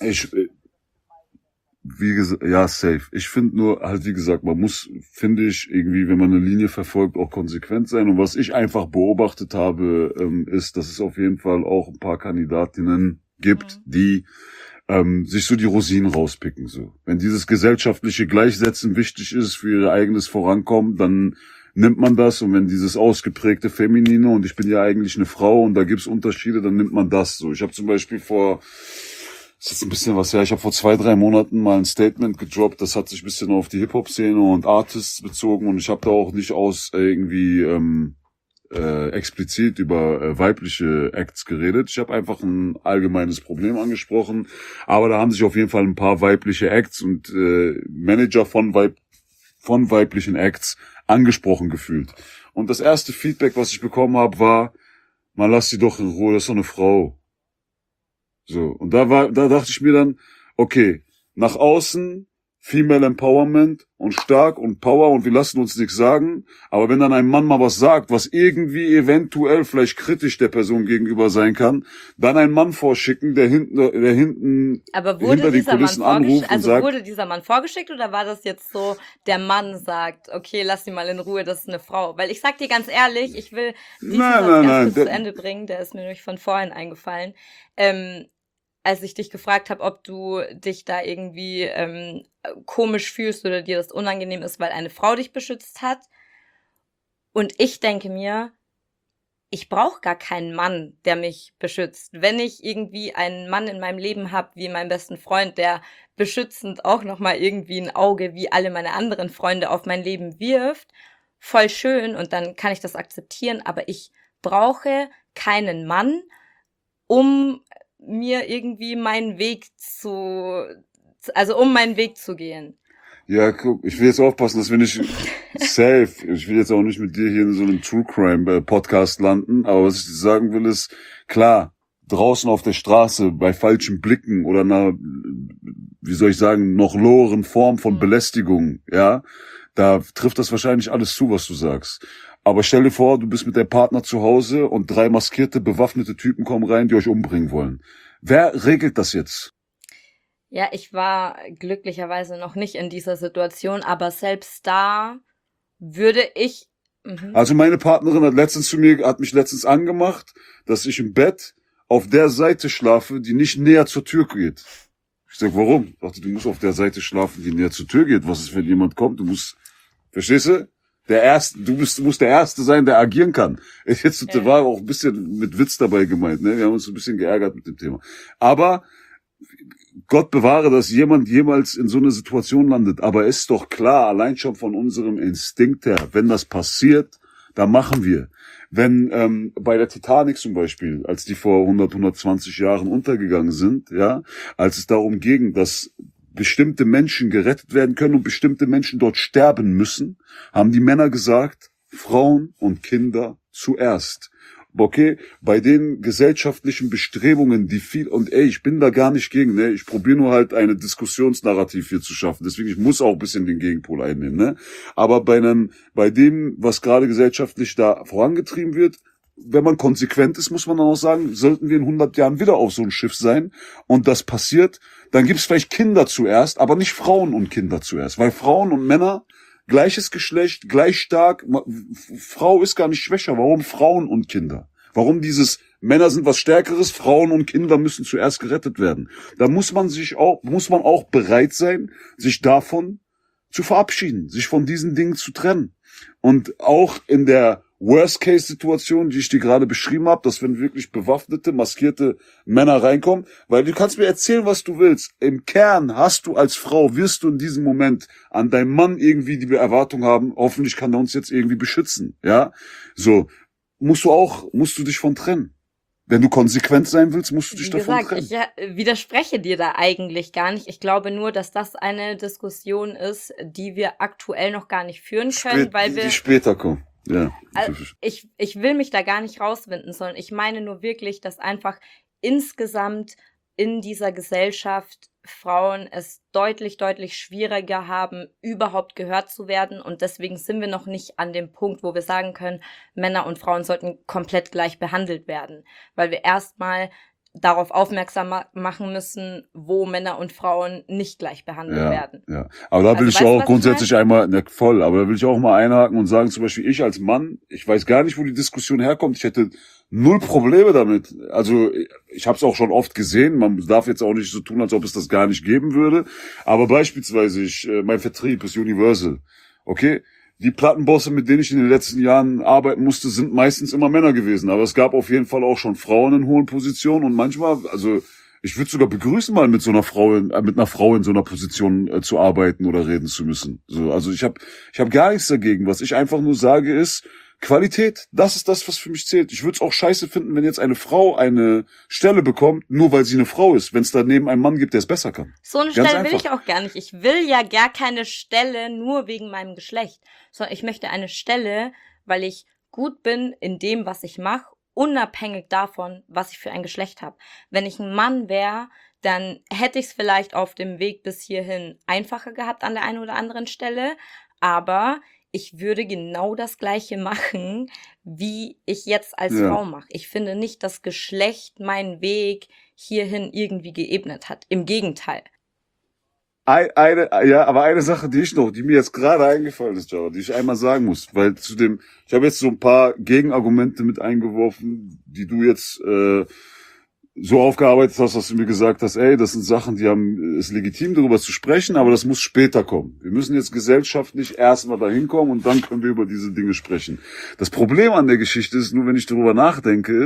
Wie gesagt, ja, safe. Ich finde nur, halt wie gesagt, man muss, finde ich, irgendwie, wenn man eine Linie verfolgt, auch konsequent sein. Und was ich einfach beobachtet habe, ist, dass es auf jeden Fall auch ein paar Kandidatinnen gibt, die sich so die Rosinen rauspicken. So, wenn dieses gesellschaftliche Gleichsetzen wichtig ist für ihr eigenes Vorankommen, dann nimmt man das. Und wenn dieses ausgeprägte Feminine, und ich bin ja eigentlich eine Frau und da gibt's Unterschiede, dann nimmt man das. So, ich habe zum Beispiel das ist jetzt ein bisschen was her. Ich habe vor 2-3 Monaten mal ein Statement gedroppt, das hat sich ein bisschen auf die Hip-Hop-Szene und Artists bezogen und ich habe da auch nicht irgendwie explizit über weibliche Acts geredet. Ich habe einfach ein allgemeines Problem angesprochen, aber da haben sich auf jeden Fall ein paar weibliche Acts und Manager von weiblichen Acts angesprochen gefühlt. Und das erste Feedback, was ich bekommen habe, war, man lass sie doch in Ruhe, das ist doch eine Frau. So, und da dachte ich mir dann, okay, nach außen Female Empowerment und stark und Power und wir lassen uns nichts sagen, aber wenn dann ein Mann mal was sagt, was irgendwie eventuell vielleicht kritisch der Person gegenüber sein kann, dann einen Mann vorschicken, der hinten aber wurde hinter den Kulissen anruft und sagt... wurde dieser Mann vorgeschickt oder war das jetzt so, der Mann sagt, okay, lass sie mal in Ruhe, das ist eine Frau? Weil ich sag dir ganz ehrlich, ich will diesen Satz ganz kurz zu Ende bringen, der ist mir nämlich von vorhin eingefallen. Als ich dich gefragt habe, ob du dich da irgendwie komisch fühlst oder dir das unangenehm ist, weil eine Frau dich beschützt hat. Und ich denke mir, ich brauche gar keinen Mann, der mich beschützt. Wenn ich irgendwie einen Mann in meinem Leben habe, wie meinen besten Freund, der beschützend auch nochmal irgendwie ein Auge, wie alle meine anderen Freunde auf mein Leben wirft, voll schön und dann kann ich das akzeptieren, aber ich brauche keinen Mann, um mir irgendwie um meinen Weg zu gehen. Ja, guck, ich will jetzt aufpassen, dass wir nicht safe, ich will jetzt auch nicht mit dir hier in so einem True Crime Podcast landen, aber was ich dir sagen will ist, klar, draußen auf der Straße bei falschen Blicken oder einer, wie soll ich sagen, noch loweren Form von Belästigung, ja, da trifft das wahrscheinlich alles zu, was du sagst. Aber stell dir vor, du bist mit deinem Partner zu Hause und 3 maskierte, bewaffnete Typen kommen rein, die euch umbringen wollen. Wer regelt das jetzt? Ja, ich war glücklicherweise noch nicht in dieser Situation, aber selbst da würde ich... Also meine Partnerin hat mich letztens angemacht, dass ich im Bett auf der Seite schlafe, die nicht näher zur Tür geht. Ich sag, warum? Ich dachte, du musst auf der Seite schlafen, die näher zur Tür geht. Was ist, wenn jemand kommt? Verstehst du? Du musst der Erste sein, der agieren kann. Da war auch ein bisschen mit Witz dabei gemeint, ne? Wir haben uns ein bisschen geärgert mit dem Thema. Aber Gott bewahre, dass jemand jemals in so eine Situation landet. Aber ist doch klar, allein schon von unserem Instinkt her, wenn das passiert, dann machen wir. Wenn bei der Titanic zum Beispiel, als die vor 120 Jahren untergegangen sind, ja, als es darum ging, dass bestimmte Menschen gerettet werden können und bestimmte Menschen dort sterben müssen, haben die Männer gesagt, Frauen und Kinder zuerst. Okay, bei den gesellschaftlichen Bestrebungen, die viel, und ich bin da gar nicht gegen, ne, ich probiere nur halt eine Diskussionsnarrativ hier zu schaffen, deswegen, ich muss auch ein bisschen den Gegenpol einnehmen, ne, aber bei dem, was gerade gesellschaftlich da vorangetrieben wird, wenn man konsequent ist, muss man dann auch sagen, sollten wir in 100 Jahren wieder auf so ein Schiff sein und das passiert, dann gibt's vielleicht Kinder zuerst, aber nicht Frauen und Kinder zuerst, weil Frauen und Männer, gleiches Geschlecht, gleich stark. Frau ist gar nicht schwächer. Warum Frauen und Kinder? Warum dieses Männer sind was Stärkeres, Frauen und Kinder müssen zuerst gerettet werden? Da muss man auch bereit sein, sich davon zu verabschieden, sich von diesen Dingen zu trennen. Und auch in der Worst-Case-Situation, die ich dir gerade beschrieben habe, dass wenn wirklich bewaffnete, maskierte Männer reinkommen, weil du kannst mir erzählen, was du willst. Im Kern hast du als Frau, wirst du in diesem Moment an deinem Mann irgendwie die Erwartung haben, hoffentlich kann er uns jetzt irgendwie beschützen, ja? So, musst du dich von trennen. Wenn du konsequent sein willst, musst du dich davon trennen. Ich widerspreche dir da eigentlich gar nicht. Ich glaube nur, dass das eine Diskussion ist, die wir aktuell noch gar nicht führen können, weil wir... Die später kommen. Ja. Also ich will mich da gar nicht rauswinden, sondern ich meine nur wirklich, dass einfach insgesamt in dieser Gesellschaft Frauen es deutlich, deutlich schwieriger haben, überhaupt gehört zu werden. Und deswegen sind wir noch nicht an dem Punkt, wo wir sagen können, Männer und Frauen sollten komplett gleich behandelt werden. Weil wir erstmal darauf aufmerksam machen müssen, wo Männer und Frauen nicht gleich behandelt werden. Ja, aber da will ich auch grundsätzlich einmal, aber da will ich auch mal einhaken und sagen, zum Beispiel ich als Mann, ich weiß gar nicht, wo die Diskussion herkommt, ich hätte null Probleme damit. Also ich habe es auch schon oft gesehen, man darf jetzt auch nicht so tun, als ob es das gar nicht geben würde, aber beispielsweise mein Vertrieb ist Universal, okay? Die Plattenbosse, mit denen ich in den letzten Jahren arbeiten musste, sind meistens immer Männer gewesen. Aber es gab auf jeden Fall auch schon Frauen in hohen Positionen. Und manchmal, also ich würde sogar begrüßen, mal mit einer Frau in so einer Position zu arbeiten oder reden zu müssen. So, also ich hab gar nichts dagegen. Was ich einfach nur sage ist, Qualität, das ist das, was für mich zählt. Ich würde es auch scheiße finden, wenn jetzt eine Frau eine Stelle bekommt, nur weil sie eine Frau ist, wenn es daneben einen Mann gibt, der es besser kann. So eine Stelle will ich auch gar nicht. Ich will ja gar keine Stelle nur wegen meinem Geschlecht, sondern ich möchte eine Stelle, weil ich gut bin in dem, was ich mache, unabhängig davon, was ich für ein Geschlecht habe. Wenn ich ein Mann wäre, dann hätte ich es vielleicht auf dem Weg bis hierhin einfacher gehabt an der einen oder anderen Stelle, aber ich würde genau das Gleiche machen, wie ich jetzt als Frau mache. Ich finde nicht, dass Geschlecht meinen Weg hierhin irgendwie geebnet hat. Im Gegenteil. Aber eine Sache, die mir jetzt gerade eingefallen ist, Java, die ich einmal sagen muss, weil ich habe jetzt so ein paar Gegenargumente mit eingeworfen, die du jetzt so aufgearbeitet hast, dass du mir gesagt hast, das sind Sachen, ist legitim, darüber zu sprechen, aber das muss später kommen. Wir müssen jetzt gesellschaftlich erstmal dahin kommen und dann können wir über diese Dinge sprechen. Das Problem an der Geschichte ist, nur wenn ich darüber nachdenke,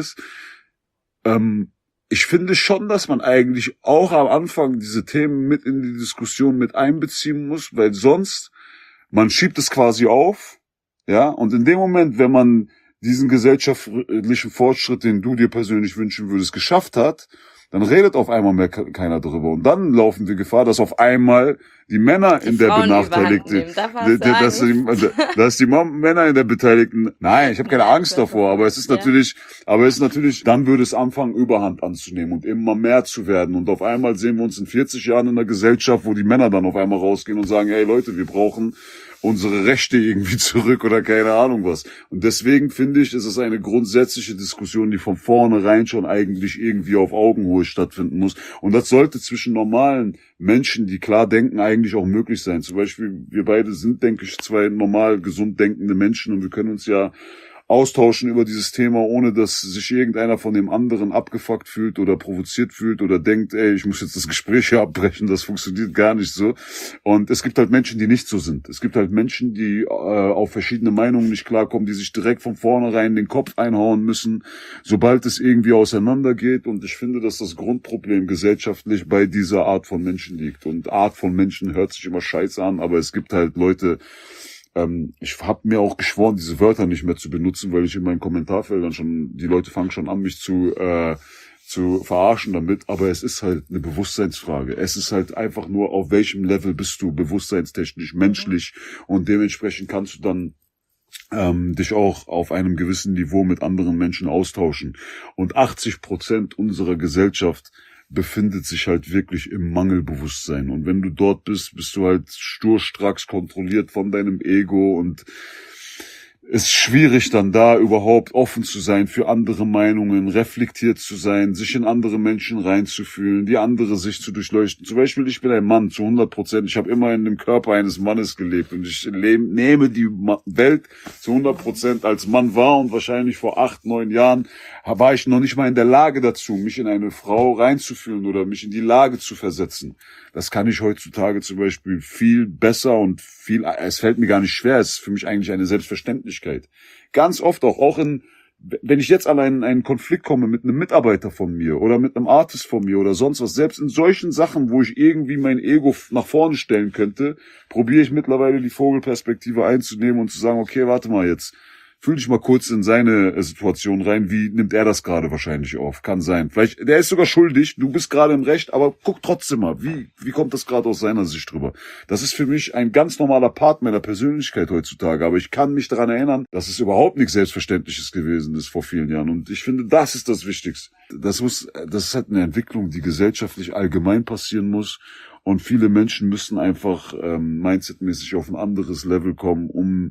ich finde schon, dass man eigentlich auch am Anfang diese Themen mit in die Diskussion mit einbeziehen muss, weil sonst, man schiebt es quasi auf, ja, und in dem Moment, wenn man diesen gesellschaftlichen Fortschritt, den du dir persönlich wünschen würdest, geschafft hat, dann redet auf einmal mehr keiner drüber. Und dann laufen wir Gefahr, dass auf einmal die Männer in der benachteiligten, dass die Männer in der beteiligten, nein, ich habe keine Angst davor, aber es ist natürlich, dann würde es anfangen, Überhand anzunehmen und immer mehr zu werden. Und auf einmal sehen wir uns in 40 Jahren in einer Gesellschaft, wo die Männer dann auf einmal rausgehen und sagen, hey Leute, wir brauchen unsere Rechte irgendwie zurück oder keine Ahnung was. Und deswegen finde ich, ist es eine grundsätzliche Diskussion, die von vornherein schon eigentlich irgendwie auf Augenhöhe stattfinden muss. Und das sollte zwischen normalen Menschen, die klar denken, eigentlich auch möglich sein. Zum Beispiel, wir beide sind, denke ich, zwei normal gesund denkende Menschen und wir können uns ja austauschen über dieses Thema, ohne dass sich irgendeiner von dem anderen abgefuckt fühlt oder provoziert fühlt oder denkt, ich muss jetzt das Gespräch hier abbrechen, das funktioniert gar nicht so. Und es gibt halt Menschen, die nicht so sind. Es gibt halt Menschen, die auf verschiedene Meinungen nicht klarkommen, die sich direkt von vornherein den Kopf einhauen müssen, sobald es irgendwie auseinandergeht. Und ich finde, dass das Grundproblem gesellschaftlich bei dieser Art von Menschen liegt. Und Art von Menschen hört sich immer scheiße an, aber es gibt halt Leute, ich habe mir auch geschworen, diese Wörter nicht mehr zu benutzen, weil ich in meinen Kommentarfeldern die Leute fangen schon an, mich zu zu verarschen damit, aber es ist halt eine Bewusstseinsfrage. Es ist halt einfach nur, auf welchem Level bist du bewusstseinstechnisch, menschlich, und dementsprechend kannst du dann dich auch auf einem gewissen Niveau mit anderen Menschen austauschen. Und 80% unserer Gesellschaft befindet sich halt wirklich im Mangelbewusstsein. Und wenn du dort bist, bist du halt sturstracks kontrolliert von deinem Ego, und es ist schwierig dann da überhaupt offen zu sein für andere Meinungen, reflektiert zu sein, sich in andere Menschen reinzufühlen, die andere Sicht zu durchleuchten. Zum Beispiel, ich bin ein Mann zu 100%. Ich habe immer in dem Körper eines Mannes gelebt, und ich nehme die Welt zu 100% als Mann wahr, und wahrscheinlich vor 8, 9 Jahren war ich noch nicht mal in der Lage dazu, mich in eine Frau reinzufühlen oder mich in die Lage zu versetzen. Das kann ich heutzutage zum Beispiel viel besser und es fällt mir gar nicht schwer. Es ist für mich eigentlich eine Selbstverständlichkeit. Ganz oft auch wenn ich jetzt allein in einen Konflikt komme mit einem Mitarbeiter von mir oder mit einem Artist von mir oder sonst was, selbst in solchen Sachen, wo ich irgendwie mein Ego nach vorne stellen könnte, probiere ich mittlerweile die Vogelperspektive einzunehmen und zu sagen, okay, warte mal jetzt. Fühl dich mal kurz in seine Situation rein. Wie nimmt er das gerade wahrscheinlich auf? Kann sein. Vielleicht, der ist sogar schuldig, du bist gerade im Recht, aber guck trotzdem mal, wie kommt das gerade aus seiner Sicht drüber? Das ist für mich ein ganz normaler Part meiner Persönlichkeit heutzutage, aber ich kann mich daran erinnern, dass es überhaupt nichts Selbstverständliches gewesen ist vor vielen Jahren, und ich finde, das ist das Wichtigste. Das ist halt eine Entwicklung, die gesellschaftlich allgemein passieren muss, und viele Menschen müssen einfach mindsetmäßig auf ein anderes Level kommen, um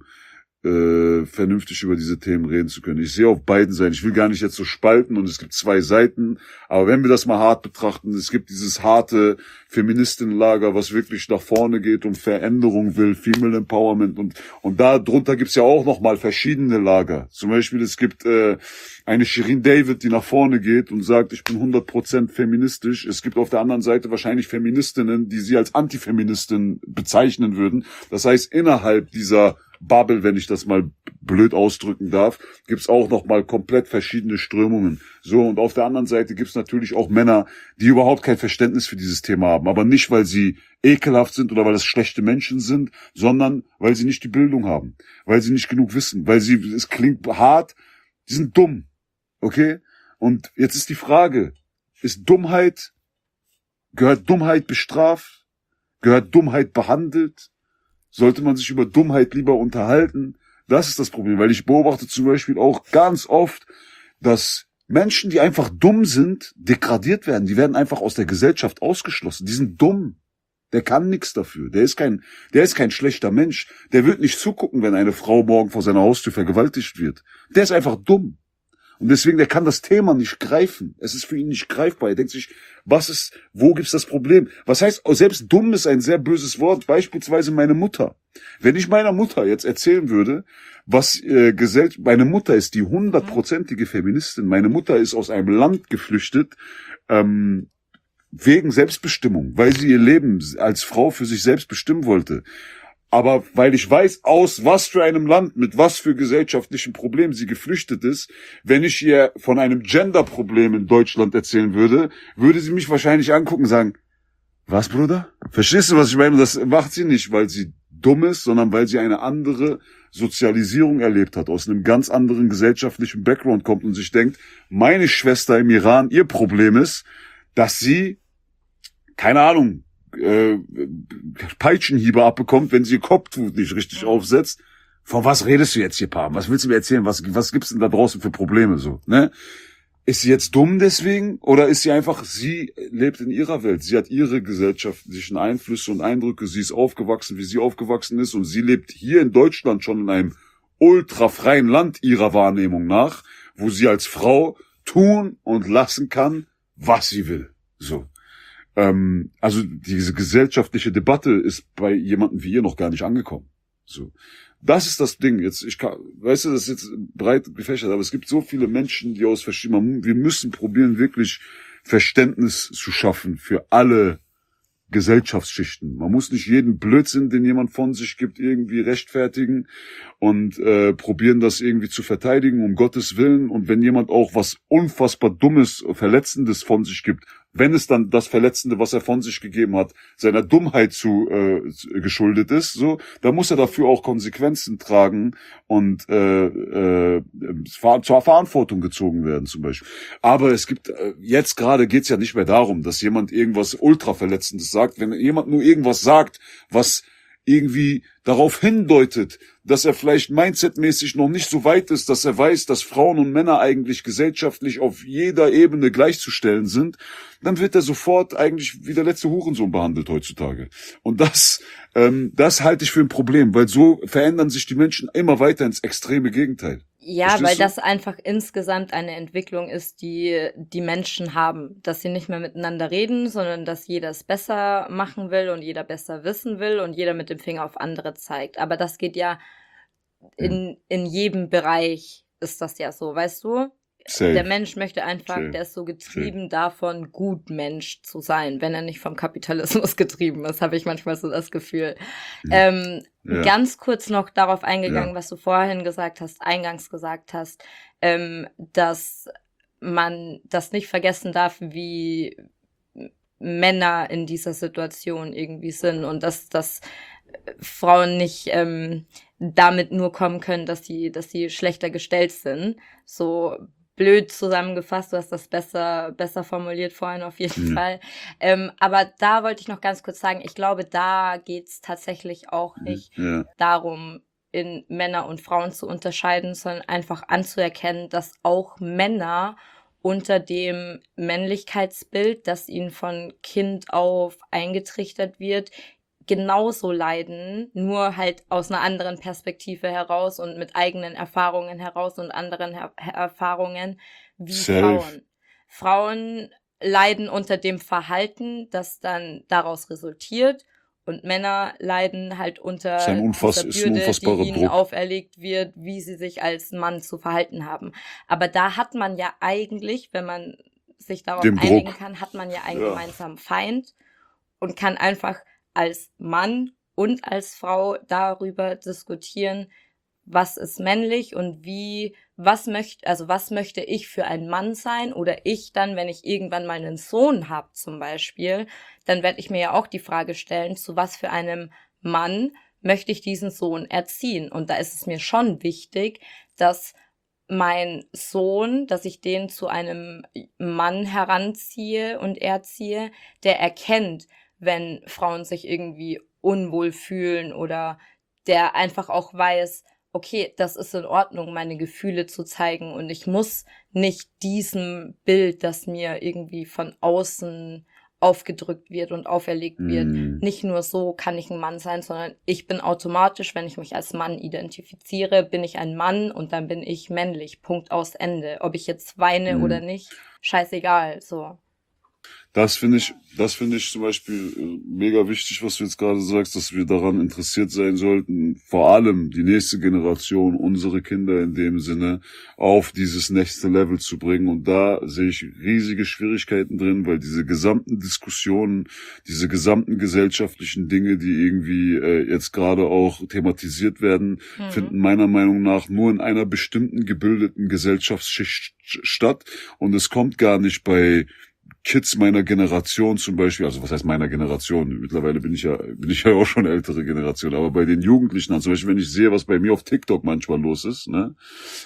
vernünftig über diese Themen reden zu können. Ich sehe auf beiden Seiten, ich will gar nicht jetzt so spalten, und es gibt 2 Seiten, aber wenn wir das mal hart betrachten, es gibt dieses harte Feministinnenlager, was wirklich nach vorne geht und Veränderung will, Female Empowerment, und da drunter gibt's ja auch nochmal verschiedene Lager. Zum Beispiel, es gibt eine Shirin David, die nach vorne geht und sagt, ich bin 100% feministisch. Es gibt auf der anderen Seite wahrscheinlich Feministinnen, die sie als Antifeministin bezeichnen würden. Das heißt, innerhalb dieser Bubble, wenn ich das mal blöd ausdrücken darf, gibt's auch nochmal komplett verschiedene Strömungen. So, und auf der anderen Seite gibt's natürlich auch Männer, die überhaupt kein Verständnis für dieses Thema haben. Aber nicht, weil sie ekelhaft sind oder weil das schlechte Menschen sind, sondern weil sie nicht die Bildung haben, weil sie nicht genug wissen, es klingt hart, die sind dumm. Okay? Und jetzt ist die Frage, gehört Dummheit bestraft? Gehört Dummheit behandelt? Sollte man sich über Dummheit lieber unterhalten? Das ist das Problem, weil ich beobachte zum Beispiel auch ganz oft, dass Menschen, die einfach dumm sind, degradiert werden. Die werden einfach aus der Gesellschaft ausgeschlossen. Die sind dumm. Der kann nichts dafür. Der ist kein schlechter Mensch. Der wird nicht zugucken, wenn eine Frau morgen vor seiner Haustür vergewaltigt wird. Der ist einfach dumm. Und deswegen, der kann das Thema nicht greifen. Es ist für ihn nicht greifbar. Er denkt sich, wo gibt's das Problem? Was heißt, selbst dumm ist ein sehr böses Wort. Beispielsweise meine Mutter. Wenn ich meiner Mutter jetzt erzählen würde, meine Mutter ist die 100%ige Feministin. Meine Mutter ist aus einem Land geflüchtet, wegen Selbstbestimmung, weil sie ihr Leben als Frau für sich selbst bestimmen wollte. Aber weil ich weiß, aus was für einem Land, mit was für gesellschaftlichen Problemen sie geflüchtet ist, wenn ich ihr von einem Gender-Problem in Deutschland erzählen würde, würde sie mich wahrscheinlich angucken und sagen, was, Bruder? Verstehst du, was ich meine? Das macht sie nicht, weil sie dumm ist, sondern weil sie eine andere Sozialisierung erlebt hat, aus einem ganz anderen gesellschaftlichen Background kommt und sich denkt, meine Schwester im Iran, ihr Problem ist, dass sie, keine Ahnung, Peitschenhiebe abbekommt, wenn sie ihr Kopftuch nicht richtig aufsetzt. Von was redest du jetzt hier, Pam? Was willst du mir erzählen? Was gibt's denn da draußen für Probleme so, ne? Ist sie jetzt dumm deswegen? Oder ist sie lebt in ihrer Welt. Sie hat ihre gesellschaftlichen Einflüsse und Eindrücke. Sie ist aufgewachsen, wie sie aufgewachsen ist. Und sie lebt hier in Deutschland schon in einem ultrafreien Land ihrer Wahrnehmung nach, wo sie als Frau tun und lassen kann, was sie will. So. Also diese gesellschaftliche Debatte ist bei jemandem wie ihr noch gar nicht angekommen. So, das ist das Ding. Weißt du, das ist jetzt breit gefächert, aber es gibt so viele Menschen, die aus verschiedenen, wir müssen probieren, wirklich Verständnis zu schaffen für alle Gesellschaftsschichten. Man muss nicht jeden Blödsinn, den jemand von sich gibt, irgendwie rechtfertigen und probieren, das irgendwie zu verteidigen, um Gottes Willen. Und wenn jemand auch was unfassbar Dummes, Verletzendes von sich gibt, wenn es dann das Verletzende, was er von sich gegeben hat, seiner Dummheit geschuldet ist, so, da muss er dafür auch Konsequenzen tragen und zur Verantwortung gezogen werden zum Beispiel. Aber es gibt, jetzt gerade geht's ja nicht mehr darum, dass jemand irgendwas Ultraverletzendes sagt. Wenn jemand nur irgendwas sagt, was irgendwie darauf hindeutet, dass er vielleicht mindsetmäßig noch nicht so weit ist, dass er weiß, dass Frauen und Männer eigentlich gesellschaftlich auf jeder Ebene gleichzustellen sind, dann wird er sofort eigentlich wie der letzte Hurensohn behandelt heutzutage. Und das halte ich für ein Problem, weil so verändern sich die Menschen immer weiter ins extreme Gegenteil. Ja, Verstehst weil du? das einfach insgesamt eine Entwicklung ist, die die Menschen haben, dass sie nicht mehr miteinander reden, sondern dass jeder es besser machen will und jeder besser wissen will und jeder mit dem Finger auf andere zeigt. Aber das geht ja in jedem Bereich ist das ja so, weißt du? Safe. Der Mensch möchte einfach, Safe. der ist so getrieben davon, gut Mensch zu sein, wenn er nicht vom Kapitalismus getrieben ist, habe ich manchmal so das Gefühl. Ja. Ganz kurz noch darauf eingegangen, Ja. was du vorhin eingangs gesagt hast, dass man das nicht vergessen darf, wie Männer in dieser Situation irgendwie sind und dass Frauen nicht damit nur kommen können, dass sie schlechter gestellt sind. So blöd zusammengefasst, du hast das besser formuliert vorhin auf jeden Fall. Aber da wollte ich noch ganz kurz sagen, ich glaube, da geht's tatsächlich auch nicht darum, in Männer und Frauen zu unterscheiden, sondern einfach anzuerkennen, dass auch Männer unter dem Männlichkeitsbild, das ihnen von Kind auf eingetrichtert wird, genauso leiden, nur halt aus einer anderen Perspektive heraus und mit eigenen Erfahrungen heraus und anderen Erfahrungen wie Safe. Frauen. Frauen leiden unter dem Verhalten, das dann daraus resultiert, und Männer leiden halt unter Ist ein dieser Bürde, die unfassbarer ihnen Druck. auferlegt wird, wie sie sich als Mann zu verhalten haben. Aber da hat man ja eigentlich, wenn man sich darauf Den einigen Druck. kann, hat man ja einen Ja. gemeinsamen Feind und kann einfach als Mann und als Frau darüber diskutieren, was ist männlich und was möchte ich für ein Mann sein, oder ich dann, wenn ich irgendwann mal einen Sohn habe zum Beispiel, dann werde ich mir ja auch die Frage stellen, zu was für einem Mann möchte ich diesen Sohn erziehen? Und da ist es mir schon wichtig, dass mein Sohn, dass ich den zu einem Mann heranziehe und erziehe, der erkennt, wenn Frauen sich irgendwie unwohl fühlen, oder der einfach auch weiß, okay, das ist in Ordnung, meine Gefühle zu zeigen, und ich muss nicht diesem Bild, das mir irgendwie von außen aufgedrückt wird und auferlegt wird, nicht nur so kann ich ein Mann sein, sondern ich bin automatisch, wenn ich mich als Mann identifiziere, bin ich ein Mann und dann bin ich männlich. Punkt, aus, Ende. Ob ich jetzt weine oder nicht, scheißegal, so. Das finde ich zum Beispiel mega wichtig, was du jetzt gerade sagst, dass wir daran interessiert sein sollten, vor allem die nächste Generation, unsere Kinder in dem Sinne, auf dieses nächste Level zu bringen. Und da sehe ich riesige Schwierigkeiten drin, weil diese gesamten Diskussionen, diese gesamten gesellschaftlichen Dinge, die irgendwie jetzt gerade auch thematisiert werden, finden meiner Meinung nach nur in einer bestimmten gebildeten Gesellschaftsschicht statt. Und es kommt gar nicht bei Kids meiner Generation zum Beispiel, also was heißt meiner Generation? Mittlerweile bin ich ja auch schon ältere Generation, aber bei den Jugendlichen, also zum Beispiel, wenn ich sehe, was bei mir auf TikTok manchmal los ist, ne,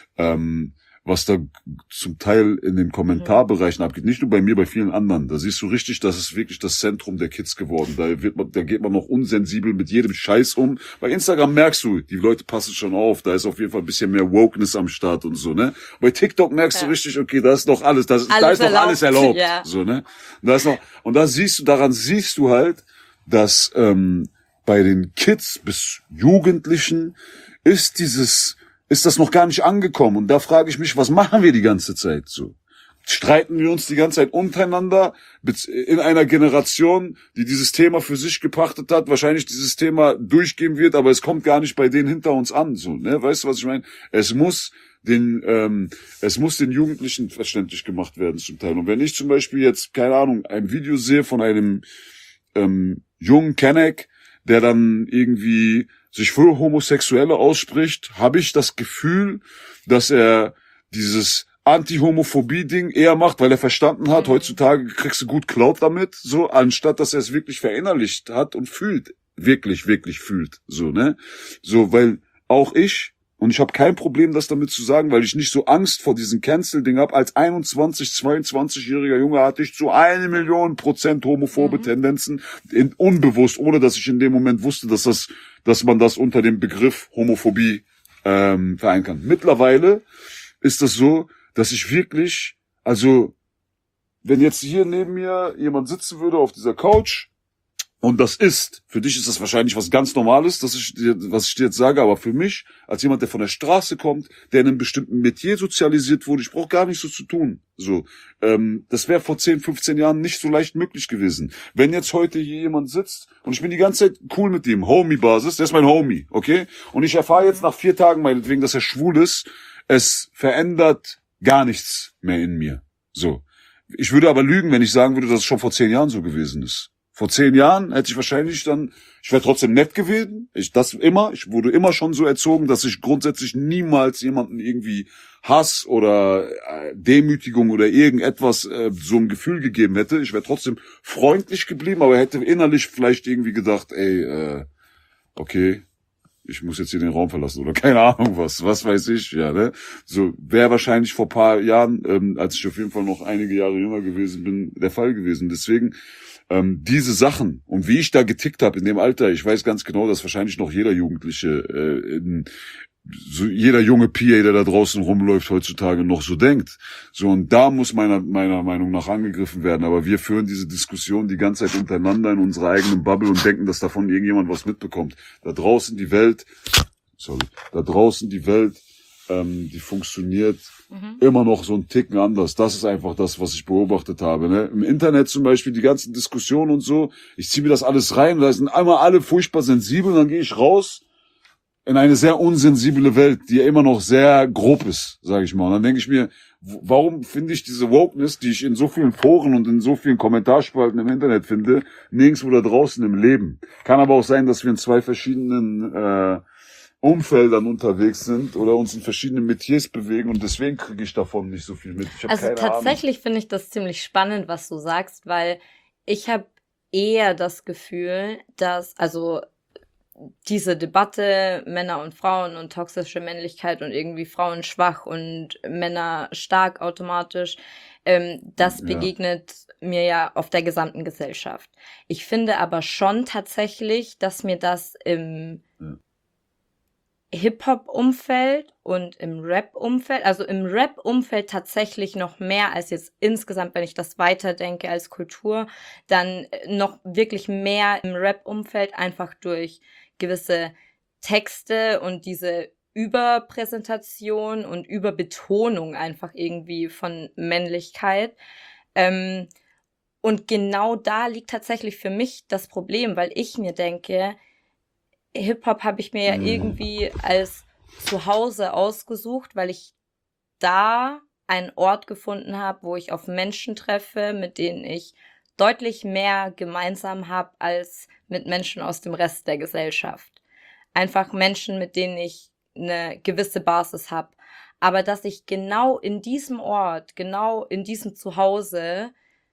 was da zum Teil in den Kommentarbereichen abgeht, nicht nur bei mir, bei vielen anderen, da siehst du richtig, das ist wirklich das Zentrum der Kids geworden. Da geht man noch unsensibel mit jedem Scheiß um. Bei Instagram merkst du, die Leute passen schon auf, da ist auf jeden Fall ein bisschen mehr Wokeness am Start und so, ne? Bei TikTok merkst du richtig, okay, da ist noch alles, da ist noch alles erlaubt, ja. so, ne? Und daran siehst du halt, dass bei den Kids bis Jugendlichen ist das noch gar nicht angekommen. Und da frage ich mich, was machen wir die ganze Zeit so? Streiten wir uns die ganze Zeit untereinander in einer Generation, die dieses Thema für sich gepachtet hat, wahrscheinlich dieses Thema durchgehen wird, aber es kommt gar nicht bei denen hinter uns an, so, ne? Weißt du, was ich meine? Es muss den Jugendlichen verständlich gemacht werden zum Teil. Und wenn ich zum Beispiel jetzt, keine Ahnung, ein Video sehe von einem jungen Kenneck, der dann irgendwie sich für Homosexuelle ausspricht, habe ich das Gefühl, dass er dieses Anti-Homophobie-Ding eher macht, weil er verstanden hat, heutzutage kriegst du gut Clout damit, so, anstatt dass er es wirklich verinnerlicht hat und fühlt, wirklich, wirklich fühlt, so, ne? So, weil auch ich, und ich habe kein Problem, das damit zu sagen, weil ich nicht so Angst vor diesem Cancel-Ding hab. Als 21-, 22-jähriger Junge hatte ich zu 1.000.000% homophobe Tendenzen, unbewusst, ohne dass ich in dem Moment wusste, dass man das unter dem Begriff Homophobie vereinen kann. Mittlerweile ist das so, dass ich wirklich, also wenn jetzt hier neben mir jemand sitzen würde auf dieser Couch, und für dich ist das wahrscheinlich was ganz Normales, was ich dir jetzt sage, aber für mich, als jemand, der von der Straße kommt, der in einem bestimmten Metier sozialisiert wurde, ich brauche gar nicht so zu tun. So, das wäre vor 10, 15 Jahren nicht so leicht möglich gewesen. Wenn jetzt heute hier jemand sitzt und ich bin die ganze Zeit cool mit ihm, Homie-Basis, der ist mein Homie, okay? Und ich erfahre jetzt nach 4 Tagen meinetwegen, dass er schwul ist, es verändert gar nichts mehr in mir. So. Ich würde aber lügen, wenn ich sagen würde, dass es schon vor 10 Jahren so gewesen ist. Vor 10 Jahren hätte ich wahrscheinlich ich wäre trotzdem nett gewesen. Ich wurde immer schon so erzogen, dass ich grundsätzlich niemals jemanden irgendwie Hass oder Demütigung oder irgendetwas so ein Gefühl gegeben hätte. Ich wäre trotzdem freundlich geblieben, aber hätte innerlich vielleicht irgendwie gedacht, okay, ich muss jetzt hier den Raum verlassen oder keine Ahnung was weiß ich, ja, ne? So wäre wahrscheinlich vor paar Jahren, als ich auf jeden Fall noch einige Jahre jünger gewesen bin, der Fall gewesen. Deswegen diese Sachen und wie ich da getickt habe in dem Alter, ich weiß ganz genau, dass wahrscheinlich noch jeder Jugendliche, jeder junge PA, der da draußen rumläuft, heutzutage noch so denkt. So, und da muss meiner Meinung nach angegriffen werden. Aber wir führen diese Diskussion die ganze Zeit untereinander in unserer eigenen Bubble und denken, dass davon irgendjemand was mitbekommt. Da draußen die Welt, die funktioniert immer noch so ein Ticken anders. Das ist einfach das, was ich beobachtet habe. Ne? Im Internet zum Beispiel die ganzen Diskussionen und so, ich ziehe mir das alles rein, da sind einmal alle furchtbar sensibel und dann gehe ich raus in eine sehr unsensible Welt, die ja immer noch sehr grob ist, sage ich mal. Und dann denke ich mir, warum finde ich diese Wokeness, die ich in so vielen Foren und in so vielen Kommentarspalten im Internet finde, nirgendwo da draußen im Leben? Kann aber auch sein, dass wir in 2 verschiedenen Umfeldern unterwegs sind oder uns in verschiedenen Metiers bewegen und deswegen kriege ich davon nicht so viel mit. Ich Also tatsächlich finde ich das ziemlich spannend, was du sagst, weil ich habe eher das Gefühl, dass diese Debatte Männer und Frauen und toxische Männlichkeit und irgendwie Frauen schwach und Männer stark automatisch, das begegnet mir ja auf der gesamten Gesellschaft. Ich finde aber schon tatsächlich, dass mir das im Hip-Hop-Umfeld und im Rap-Umfeld, also im Rap-Umfeld tatsächlich noch mehr als jetzt insgesamt, wenn ich das weiterdenke als Kultur, dann noch wirklich mehr im Rap-Umfeld, einfach durch gewisse Texte und diese Überpräsentation und Überbetonung einfach irgendwie von Männlichkeit. Und genau da liegt tatsächlich für mich das Problem, weil ich mir denke, Hip-Hop habe ich mir ja irgendwie als Zuhause ausgesucht, weil ich da einen Ort gefunden habe, wo ich auf Menschen treffe, mit denen ich deutlich mehr gemeinsam habe als mit Menschen aus dem Rest der Gesellschaft. Einfach Menschen, mit denen ich eine gewisse Basis habe. Aber dass ich genau in diesem Ort, genau in diesem Zuhause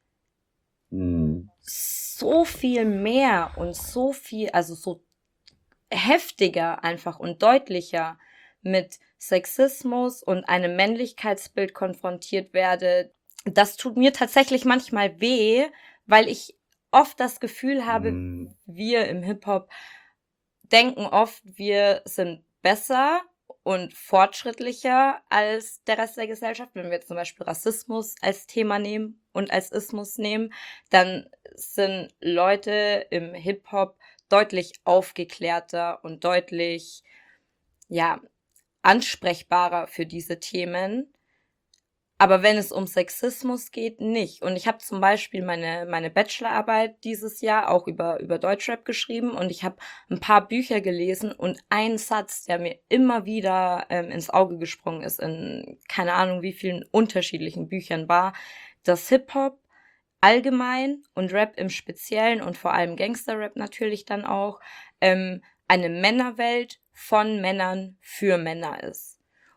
so viel mehr und so viel, also so heftiger einfach und deutlicher mit Sexismus und einem Männlichkeitsbild konfrontiert werde, das tut mir tatsächlich manchmal weh, weil ich oft das Gefühl habe, wir im Hip-Hop denken oft, wir sind besser und fortschrittlicher als der Rest der Gesellschaft. Wenn wir zum Beispiel Rassismus als Thema nehmen und als Ismus nehmen, dann sind Leute im Hip-Hop deutlich aufgeklärter und deutlich, ansprechbarer für diese Themen. Aber wenn es um Sexismus geht, nicht. Und ich habe zum Beispiel meine Bachelorarbeit dieses Jahr auch über Deutschrap geschrieben und ich habe ein paar Bücher gelesen und ein Satz, der mir immer wieder ins Auge gesprungen ist, in keine Ahnung wie vielen unterschiedlichen Büchern war, dass Hip-Hop allgemein und Rap im Speziellen und vor allem Gangster-Rap natürlich dann auch eine Männerwelt von Männern für Männer ist.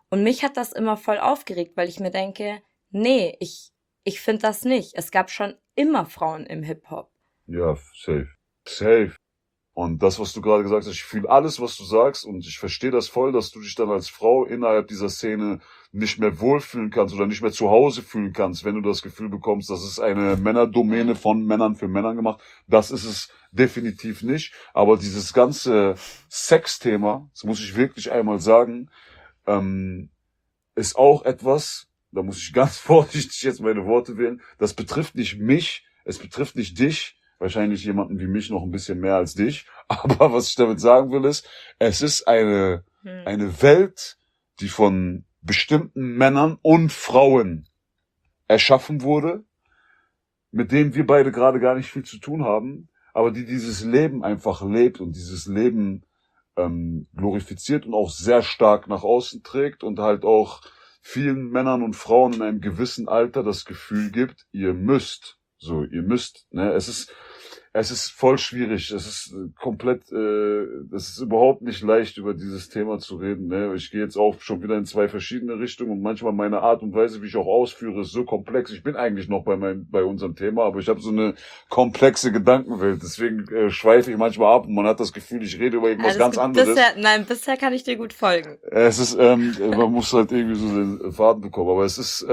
Und mich hat das immer voll aufgeregt, weil ich mir denke, nee, ich finde das nicht. Es gab schon immer Frauen im Hip-Hop. Ja, safe. Safe. Und das, was du gerade gesagt hast, ich fühle alles, was du sagst und ich verstehe das voll, dass du dich dann als Frau innerhalb dieser Szene nicht mehr wohlfühlen kannst oder nicht mehr zu Hause fühlen kannst, wenn du das Gefühl bekommst, das ist eine Männerdomäne von Männern für Männern gemacht. Das ist es definitiv nicht. Aber dieses ganze Sexthema, das muss ich wirklich einmal sagen, ist auch etwas, da muss ich ganz vorsichtig jetzt meine Worte wählen, das betrifft nicht mich, es betrifft nicht dich, wahrscheinlich jemanden wie mich noch ein bisschen mehr als dich, aber was ich damit sagen will ist, es ist eine Welt, die von bestimmten Männern und Frauen erschaffen wurde, mit denen wir beide gerade gar nicht viel zu tun haben, aber die dieses Leben einfach lebt und dieses Leben glorifiziert und auch sehr stark nach außen trägt und halt auch vielen Männern und Frauen in einem gewissen Alter das Gefühl gibt, ihr müsst, ne, es ist voll schwierig, es ist komplett, es ist überhaupt nicht leicht, über dieses Thema zu reden, ne, ich gehe jetzt auch schon wieder in zwei verschiedene Richtungen und manchmal meine Art und Weise, wie ich auch ausführe, ist so komplex, ich bin eigentlich noch bei unserem Thema, aber ich habe so eine komplexe Gedankenwelt, deswegen schweife ich manchmal ab und man hat das Gefühl, ich rede über irgendwas ganz anderes. Bisher kann ich dir gut folgen. Es ist, man muss halt irgendwie so den Faden bekommen, aber es ist,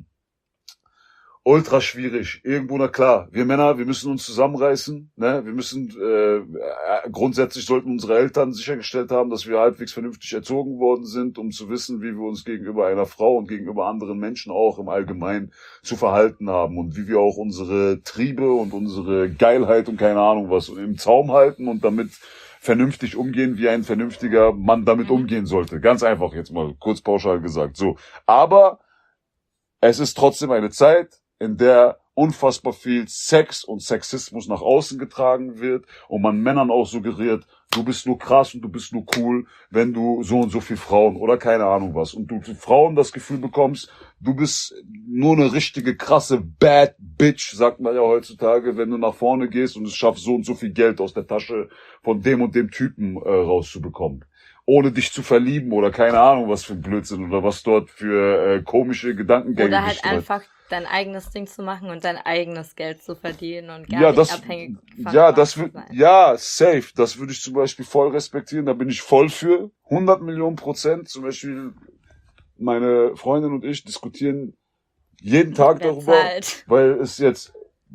ultra schwierig. Irgendwo, na klar, wir Männer, wir müssen uns zusammenreißen, ne? Wir müssen, grundsätzlich sollten unsere Eltern sichergestellt haben, dass wir halbwegs vernünftig erzogen worden sind, um zu wissen, wie wir uns gegenüber einer Frau und gegenüber anderen Menschen auch im Allgemeinen zu verhalten haben und wie wir auch unsere Triebe und unsere Geilheit und keine Ahnung was im Zaum halten und damit vernünftig umgehen, wie ein vernünftiger Mann damit umgehen sollte. Ganz einfach jetzt mal kurz pauschal gesagt. So, aber es ist trotzdem eine Zeit, in der unfassbar viel Sex und Sexismus nach außen getragen wird und man Männern auch suggeriert, du bist nur krass und du bist nur cool, wenn du so und so viel Frauen oder keine Ahnung was. Und du Frauen das Gefühl bekommst, du bist nur eine richtige krasse Bad Bitch, sagt man ja heutzutage, wenn du nach vorne gehst und es schaffst, so und so viel Geld aus der Tasche von dem und dem Typen rauszubekommen. Ohne dich zu verlieben oder keine Ahnung was für ein Blödsinn oder was dort für komische Gedankengänge oder halt gestreut. einfach dein eigenes Ding zu machen und dein eigenes Geld zu verdienen und gar nicht abhängig von zu sein. Ja, safe. Das würde ich zum Beispiel voll respektieren. Da bin ich voll für. 100 Millionen %. Zum Beispiel meine Freundin und ich diskutieren jeden Tag darüber, weil es jetzt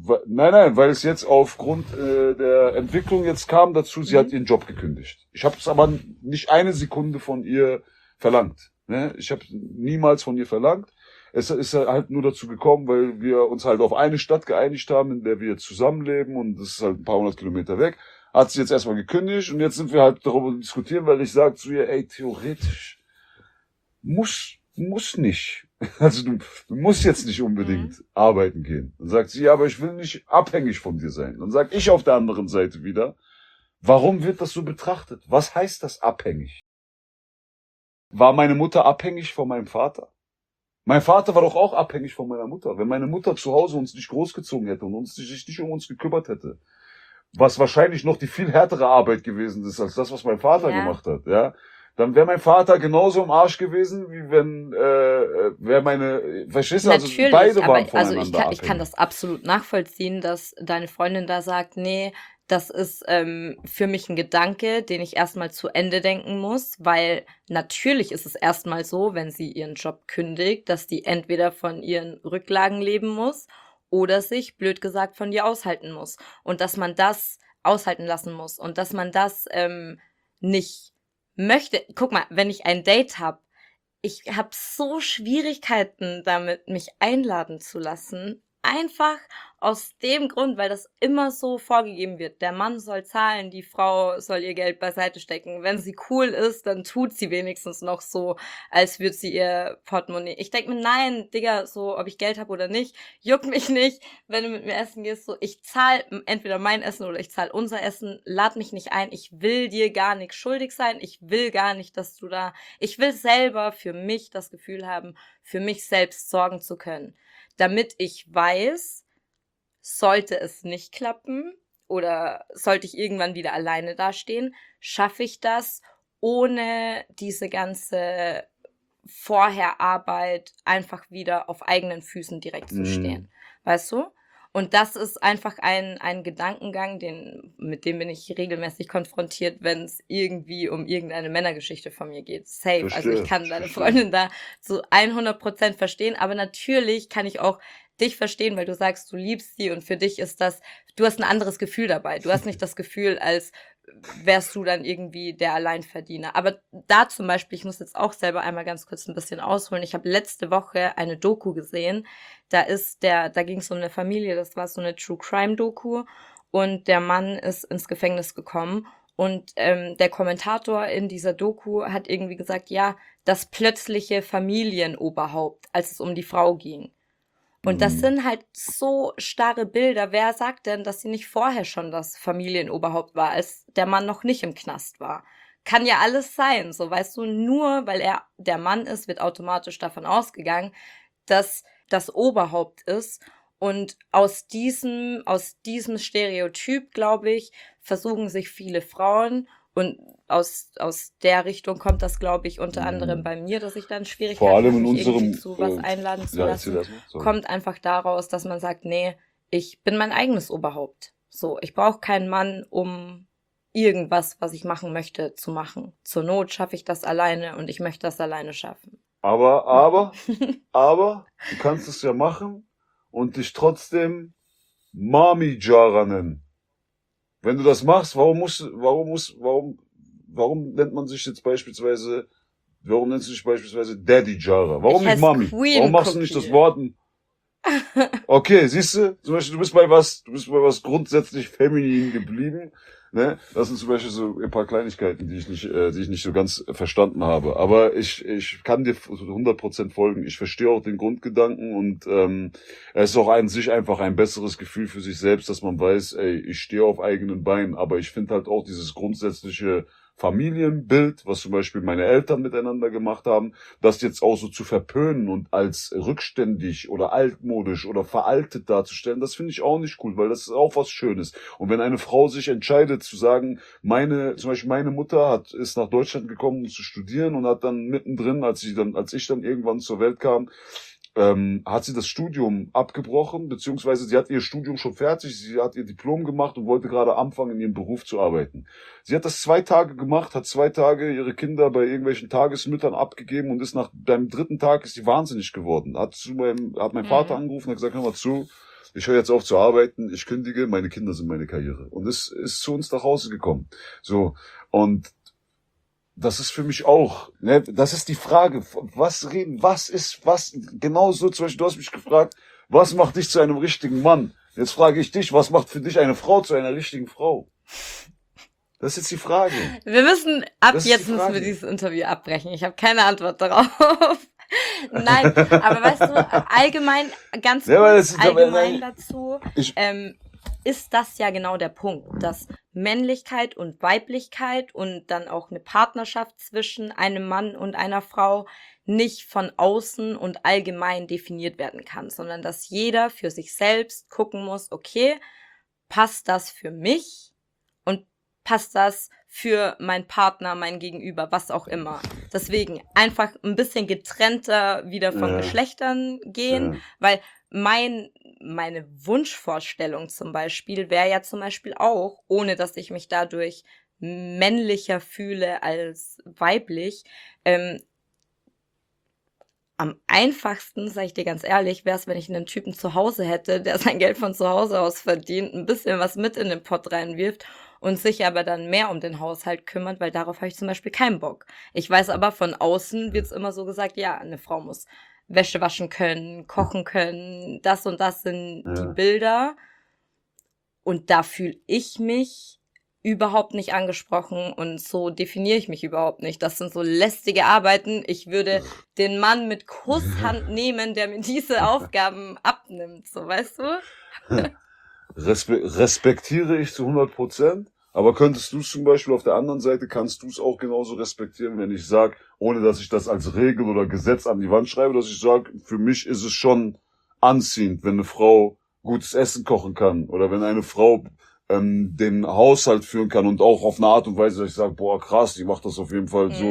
aufgrund der Entwicklung jetzt kam dazu, sie hat ihren Job gekündigt. Ich habe es aber nicht eine Sekunde von ihr verlangt. Ne? Ich habe niemals von ihr verlangt. Es ist halt nur dazu gekommen, weil wir uns halt auf eine Stadt geeinigt haben, in der wir zusammenleben und das ist halt ein paar hundert Kilometer weg. Hat sie jetzt erstmal gekündigt und jetzt sind wir halt darüber diskutieren, weil ich sage zu ihr, ey, theoretisch muss nicht. Also du musst jetzt nicht unbedingt arbeiten gehen. Dann sagt sie, ja, aber ich will nicht abhängig von dir sein. Dann sag ich auf der anderen Seite wieder, warum wird das so betrachtet? Was heißt das abhängig? War meine Mutter abhängig von meinem Vater? Mein Vater war doch auch abhängig von meiner Mutter. Wenn meine Mutter zu Hause uns nicht großgezogen hätte und sich nicht um uns gekümmert hätte, was wahrscheinlich noch die viel härtere Arbeit gewesen ist, als das, was mein Vater gemacht hat, ja, dann wäre mein Vater genauso im Arsch gewesen, wie wenn verstehst du, also beide waren voneinander abhängig. Ich kann das absolut nachvollziehen, dass deine Freundin da sagt, nee, das ist für mich ein Gedanke, den ich erstmal zu Ende denken muss, weil natürlich ist es erstmal so, wenn sie ihren Job kündigt, dass die entweder von ihren Rücklagen leben muss oder sich, blöd gesagt, von dir aushalten muss. Und dass man das aushalten lassen muss und dass man das nicht möchte. Guck mal, wenn ich ein Date habe, ich habe so Schwierigkeiten damit, mich einladen zu lassen. Einfach aus dem Grund, weil das immer so vorgegeben wird. Der Mann soll zahlen, die Frau soll ihr Geld beiseite stecken. Wenn sie cool ist, dann tut sie wenigstens noch so, als würde sie ihr Portemonnaie. Ich denke mir, nein, Digga, so, ob ich Geld habe oder nicht, juckt mich nicht. Wenn du mit mir essen gehst, so, ich zahle entweder mein Essen oder ich zahle unser Essen. Lad mich nicht ein. Ich will dir gar nichts schuldig sein. Ich will gar nicht, dass du da... Ich will selber für mich das Gefühl haben, für mich selbst sorgen zu können. Damit ich weiß, sollte es nicht klappen oder sollte ich irgendwann wieder alleine dastehen, schaffe ich das, ohne diese ganze vorher Arbeit, einfach wieder auf eigenen Füßen direkt zu stehen. Weißt du? Und das ist einfach ein Gedankengang, mit dem bin ich regelmäßig konfrontiert, wenn es irgendwie um irgendeine Männergeschichte von mir geht. Safe. Also ich kann deine Freundin da zu 100% verstehen, aber natürlich kann ich auch dich verstehen, weil du sagst, du liebst sie und für dich ist das, du hast ein anderes Gefühl dabei. Du hast nicht das Gefühl, als wärst du dann irgendwie der Alleinverdiener. Aber da zum Beispiel, ich muss jetzt auch selber einmal ganz kurz ein bisschen ausholen. Ich habe letzte Woche eine Doku gesehen. Da ging es um eine Familie, das war so eine True Crime Doku und der Mann ist ins Gefängnis gekommen und der Kommentator in dieser Doku hat irgendwie gesagt, ja, das plötzliche Familienoberhaupt, als es um die Frau ging. Und das sind halt so starre Bilder. Wer sagt denn, dass sie nicht vorher schon das Familienoberhaupt war, als der Mann noch nicht im Knast war? Kann ja alles sein, so, weißt du, nur weil er der Mann ist, wird automatisch davon ausgegangen, dass das Oberhaupt ist. Und aus diesem Stereotyp, glaube ich, versuchen sich viele Frauen, und aus der Richtung kommt das, glaube ich, unter anderem bei mir, dass ich dann Schwierigkeiten habe, mich irgendwie zu was einladen zu lassen. Kommt einfach daraus, dass man sagt, nee, ich bin mein eigenes Oberhaupt. So, ich brauche keinen Mann, um irgendwas, was ich machen möchte, zu machen. Zur Not schaffe ich das alleine und ich möchte das alleine schaffen. Aber, du kannst es ja machen und dich trotzdem Mami Jara nennen. Wenn du das machst, warum nennt man sich jetzt beispielsweise, warum nennst du dich beispielsweise Daddy Jara? Warum nicht Mami? Warum machst du nicht das Wort? Okay, siehst du, zum Beispiel, du bist bei was grundsätzlich feminin geblieben, ne? Das sind zum Beispiel so ein paar Kleinigkeiten, die ich nicht so ganz verstanden habe. Aber ich kann dir 100% folgen. Ich verstehe auch den Grundgedanken und es ist auch an sich einfach ein besseres Gefühl für sich selbst, dass man weiß, ey, ich stehe auf eigenen Beinen. Aber ich finde halt auch dieses grundsätzliche Familienbild, was zum Beispiel meine Eltern miteinander gemacht haben, das jetzt auch so zu verpönen und als rückständig oder altmodisch oder veraltet darzustellen, das finde ich auch nicht cool, weil das ist auch was Schönes. Und wenn eine Frau sich entscheidet zu sagen, zum Beispiel meine Mutter ist nach Deutschland gekommen, um zu studieren und hat dann mittendrin, als ich dann irgendwann zur Welt kam, hat sie das Studium abgebrochen, beziehungsweise sie hat ihr Studium schon fertig, sie hat ihr Diplom gemacht und wollte gerade anfangen, in ihrem Beruf zu arbeiten. Sie hat das 2 Tage gemacht, hat 2 Tage ihre Kinder bei irgendwelchen Tagesmüttern abgegeben und ist nach deinem 3. Tag ist sie wahnsinnig geworden. Hat mein Vater angerufen und hat gesagt, hör mal zu, ich höre jetzt auf zu arbeiten, ich kündige, meine Kinder sind meine Karriere. Und ist zu uns nach Hause gekommen. So, und das ist für mich auch, ne, das ist die Frage, was genau so, zum Beispiel, du hast mich gefragt, was macht dich zu einem richtigen Mann? Jetzt frage ich dich, was macht für dich eine Frau zu einer richtigen Frau? Das ist jetzt die Frage. Müssen wir dieses Interview abbrechen. Ich habe keine Antwort darauf. Nein, aber weißt du, allgemein, ganz kurz, dazu, ist das ja genau der Punkt, dass Männlichkeit und Weiblichkeit und dann auch eine Partnerschaft zwischen einem Mann und einer Frau nicht von außen und allgemein definiert werden kann, sondern dass jeder für sich selbst gucken muss, okay, passt das für mich und passt das für meinen Partner, mein Gegenüber, was auch immer. Deswegen einfach ein bisschen getrennter wieder von Geschlechtern gehen, weil meine Wunschvorstellung zum Beispiel wäre ja zum Beispiel auch, ohne dass ich mich dadurch männlicher fühle als weiblich, am einfachsten, sage ich dir ganz ehrlich, wäre es, wenn ich einen Typen zu Hause hätte, der sein Geld von zu Hause aus verdient, ein bisschen was mit in den Pott reinwirft und sich aber dann mehr um den Haushalt kümmert, weil darauf habe ich zum Beispiel keinen Bock. Ich weiß aber, von außen wird es immer so gesagt, ja, eine Frau muss Wäsche waschen können, kochen können, das und das sind die Bilder. Und da fühle ich mich überhaupt nicht angesprochen und so definiere ich mich überhaupt nicht. Das sind so lästige Arbeiten. Ich würde den Mann mit Kusshand nehmen, der mir diese Aufgaben abnimmt, so, weißt du? Respektiere ich zu 100%. Aber könntest du es zum Beispiel auf der anderen Seite, kannst du es auch genauso respektieren, wenn ich sage, ohne dass ich das als Regel oder Gesetz an die Wand schreibe, dass ich sage, für mich ist es schon anziehend, wenn eine Frau gutes Essen kochen kann oder wenn eine Frau den Haushalt führen kann und auch auf eine Art und Weise, dass ich sage, boah krass, die macht das auf jeden Fall so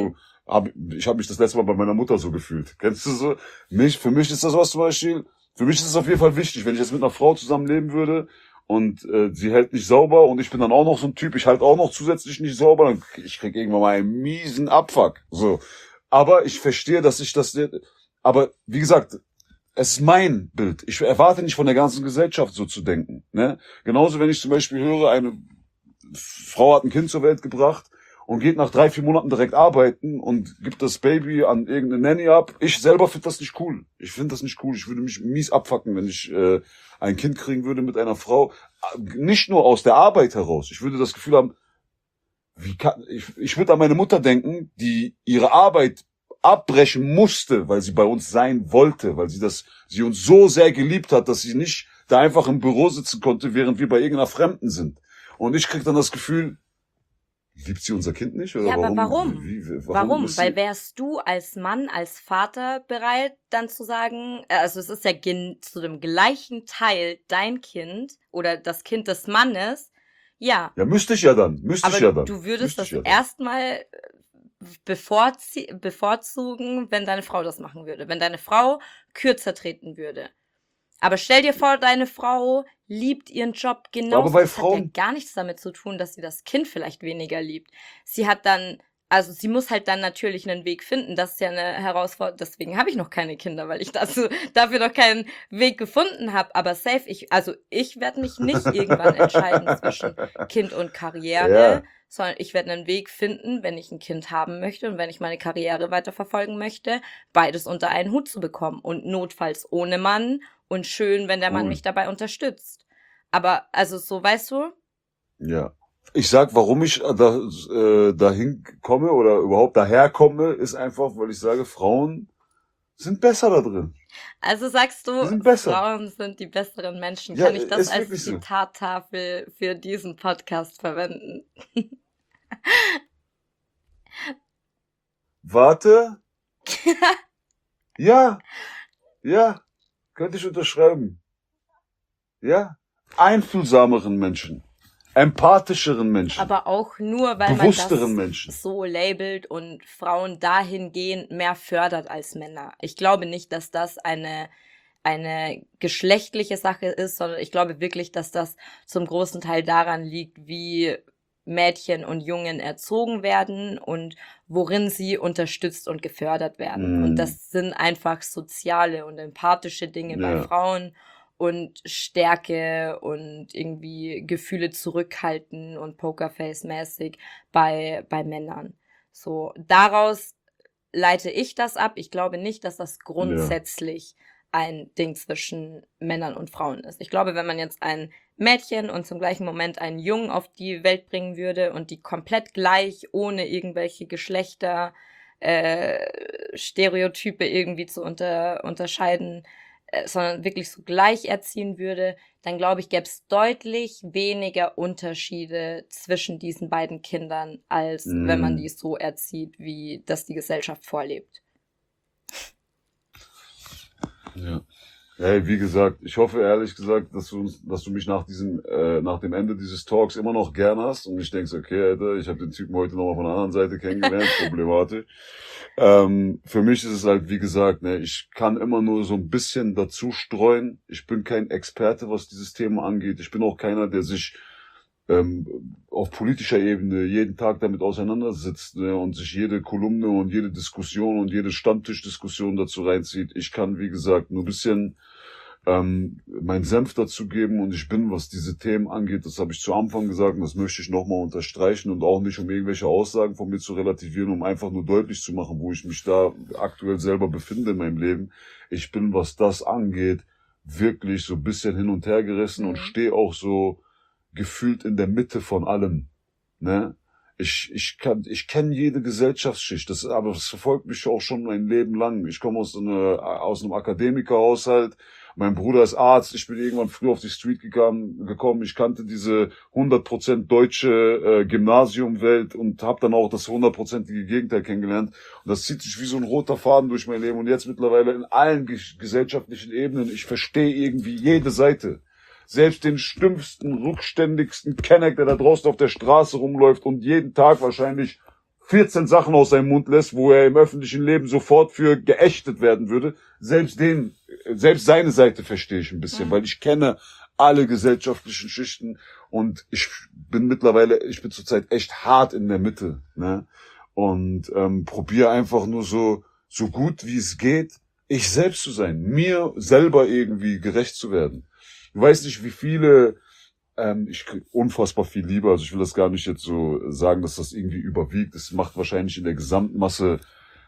Ich habe mich das letzte Mal bei meiner Mutter so gefühlt. Kennst du so? Für mich ist das was zum Beispiel, für mich ist es auf jeden Fall wichtig, wenn ich jetzt mit einer Frau zusammenleben würde und sie hält nicht sauber und ich bin dann auch noch so ein Typ, ich halte auch noch zusätzlich nicht sauber, dann ich krieg irgendwann mal einen miesen Abfuck. So. Aber ich verstehe, aber wie gesagt, es ist mein Bild. Ich erwarte nicht von der ganzen Gesellschaft so zu denken. Ne? Genauso, wenn ich zum Beispiel höre, eine Frau hat ein Kind zur Welt gebracht und geht nach 3-4 Monaten direkt arbeiten und gibt das Baby an irgendeine Nanny ab. Ich selber finde das nicht cool. Ich finde das nicht cool. Ich würde mich mies abfacken, wenn ich ein Kind kriegen würde mit einer Frau. Nicht nur aus der Arbeit heraus. Ich würde das Gefühl haben, ich würde an meine Mutter denken, die ihre Arbeit abbrechen musste, weil sie bei uns sein wollte, weil sie uns so sehr geliebt hat, dass sie nicht da einfach im Büro sitzen konnte, während wir bei irgendeiner Fremden sind. Und ich krieg dann das Gefühl, liebt sie unser Kind nicht? Oder Ja, aber warum? Warum? Weil wärst du als Mann, als Vater bereit, dann zu sagen, also es ist ja zu dem gleichen Teil dein Kind oder das Kind des Mannes, ja. Ja, müsste ich ja dann. Aber du würdest das erstmal bevorzugen, wenn deine Frau das machen würde. Wenn deine Frau kürzer treten würde. Aber stell dir vor, deine Frau liebt ihren Job genauso. Aber bei das hat ja gar nichts damit zu tun, dass sie das Kind vielleicht weniger liebt. Sie muss halt dann natürlich einen Weg finden. Das ist ja eine Herausforderung. Deswegen habe ich noch keine Kinder, weil ich dafür noch keinen Weg gefunden habe. Aber safe, ich werde mich nicht irgendwann entscheiden zwischen Kind und Karriere, sondern ich werde einen Weg finden, wenn ich ein Kind haben möchte und wenn ich meine Karriere weiterverfolgen möchte, beides unter einen Hut zu bekommen. Und notfalls ohne Mann und schön, wenn der Mann mich dabei unterstützt. Aber, also so, weißt du? Ja. Ich sag, warum ich dahin komme oder überhaupt daherkomme, ist einfach, weil ich sage, Frauen sind besser da drin. Also sagst du, Frauen sind die besseren Menschen. Ja, kann ich das als so. Zitattafel für diesen Podcast verwenden? Warte. Ja. Könnte ich unterschreiben. Ja. Einfühlsameren Menschen. Empathischeren Menschen. Aber auch nur, weil bewussteren man das Menschen. so labelt und Frauen dahingehend mehr fördert als Männer. Ich glaube nicht, dass das eine geschlechtliche Sache ist, sondern ich glaube wirklich, dass das zum großen Teil daran liegt, wie Mädchen und Jungen erzogen werden und worin sie unterstützt und gefördert werden. Und das sind einfach soziale und empathische Dinge bei Frauen und Stärke und irgendwie Gefühle zurückhalten und Pokerface-mäßig bei Männern. So, daraus leite ich das ab. Ich glaube nicht, dass das grundsätzlich ein Ding zwischen Männern und Frauen ist. Ich glaube, wenn man jetzt ein Mädchen und zum gleichen Moment einen Jungen auf die Welt bringen würde und die komplett gleich, ohne irgendwelche Geschlechter, Stereotype irgendwie zu unterscheiden, sondern wirklich so gleich erziehen würde, dann glaube ich, gäbe es deutlich weniger Unterschiede zwischen diesen beiden Kindern, als wenn man die so erzieht, wie das die Gesellschaft vorlebt. Ja. Hey, wie gesagt, ich hoffe ehrlich gesagt, dass du mich nach dem Ende dieses Talks immer noch gern hast und nicht denkst, okay, Alter, ich habe den Typen heute nochmal von der anderen Seite kennengelernt, problematisch. Für mich ist es halt, wie gesagt, ne, ich kann immer nur so ein bisschen dazu streuen. Ich bin kein Experte, was dieses Thema angeht. Ich bin auch keiner, der sich auf politischer Ebene jeden Tag damit auseinandersetzt, ne, und sich jede Kolumne und jede Diskussion und jede Stammtischdiskussion dazu reinzieht. Ich kann, wie gesagt, nur ein bisschen meinen Senf dazu geben und ich bin, was diese Themen angeht, das habe ich zu Anfang gesagt und das möchte ich nochmal unterstreichen und auch nicht, um irgendwelche Aussagen von mir zu relativieren, um einfach nur deutlich zu machen, wo ich mich da aktuell selber befinde in meinem Leben. Ich bin, was das angeht, wirklich so ein bisschen hin und her gerissen und stehe auch so gefühlt in der Mitte von allem, ne? Ich kenne jede Gesellschaftsschicht, aber das verfolgt mich auch schon mein Leben lang. Ich komme aus einem Akademikerhaushalt. Mein Bruder ist Arzt. Ich bin irgendwann früh auf die Street gekommen. Ich kannte diese 100% deutsche Gymnasiumwelt und habe dann auch das 100%ige Gegenteil kennengelernt. Und das zieht sich wie so ein roter Faden durch mein Leben. Und jetzt mittlerweile in allen gesellschaftlichen Ebenen. Ich verstehe irgendwie jede Seite. Selbst den stumpfsten, rückständigsten Kenneck, der da draußen auf der Straße rumläuft und jeden Tag wahrscheinlich 14 Sachen aus seinem Mund lässt, wo er im öffentlichen Leben sofort für geächtet werden würde. Selbst seine Seite verstehe ich ein bisschen, weil ich kenne alle gesellschaftlichen Schichten und ich bin zurzeit echt hart in der Mitte, ne? Und probiere einfach nur so gut wie es geht, ich selbst zu sein, mir selber irgendwie gerecht zu werden. Ich weiß nicht, wie viele, ich krieg unfassbar viel Liebe, also ich will das gar nicht jetzt so sagen, dass das irgendwie überwiegt. Es macht wahrscheinlich in der Gesamtmasse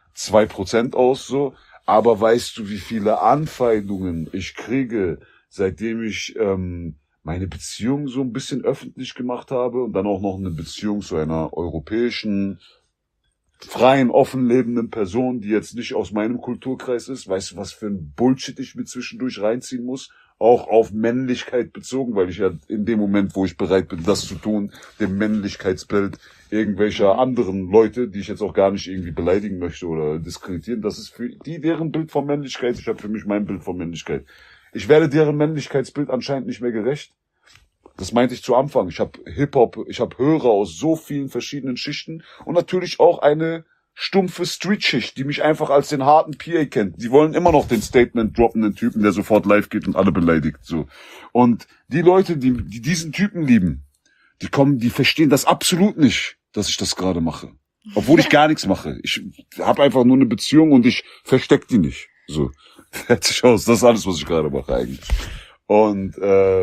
2% aus, so. Aber weißt du, wie viele Anfeindungen ich kriege, seitdem ich meine Beziehung so ein bisschen öffentlich gemacht habe und dann auch noch eine Beziehung zu einer europäischen, freien, offen lebenden Person, die jetzt nicht aus meinem Kulturkreis ist. Weißt du, was für ein Bullshit ich mir zwischendurch reinziehen muss? Auch auf Männlichkeit bezogen, weil ich ja in dem Moment, wo ich bereit bin, das zu tun, dem Männlichkeitsbild irgendwelcher anderen Leute, die ich jetzt auch gar nicht irgendwie beleidigen möchte oder diskreditieren, das ist für die deren Bild von Männlichkeit, ich habe für mich mein Bild von Männlichkeit. Ich werde deren Männlichkeitsbild anscheinend nicht mehr gerecht. Das meinte ich zu Anfang. Ich habe Hip-Hop, ich habe Hörer aus so vielen verschiedenen Schichten und natürlich auch eine stumpfe Street-Schicht, die mich einfach als den harten PA kennt. Die wollen immer noch den Statement droppenden Typen, der sofort live geht und alle beleidigt. So. Und die Leute, die diesen Typen lieben, die verstehen das absolut nicht, dass ich das gerade mache. Obwohl ich gar nichts mache. Ich habe einfach nur eine Beziehung und ich versteck die nicht. So. Fertig aus. Das ist alles, was ich gerade mache eigentlich. Und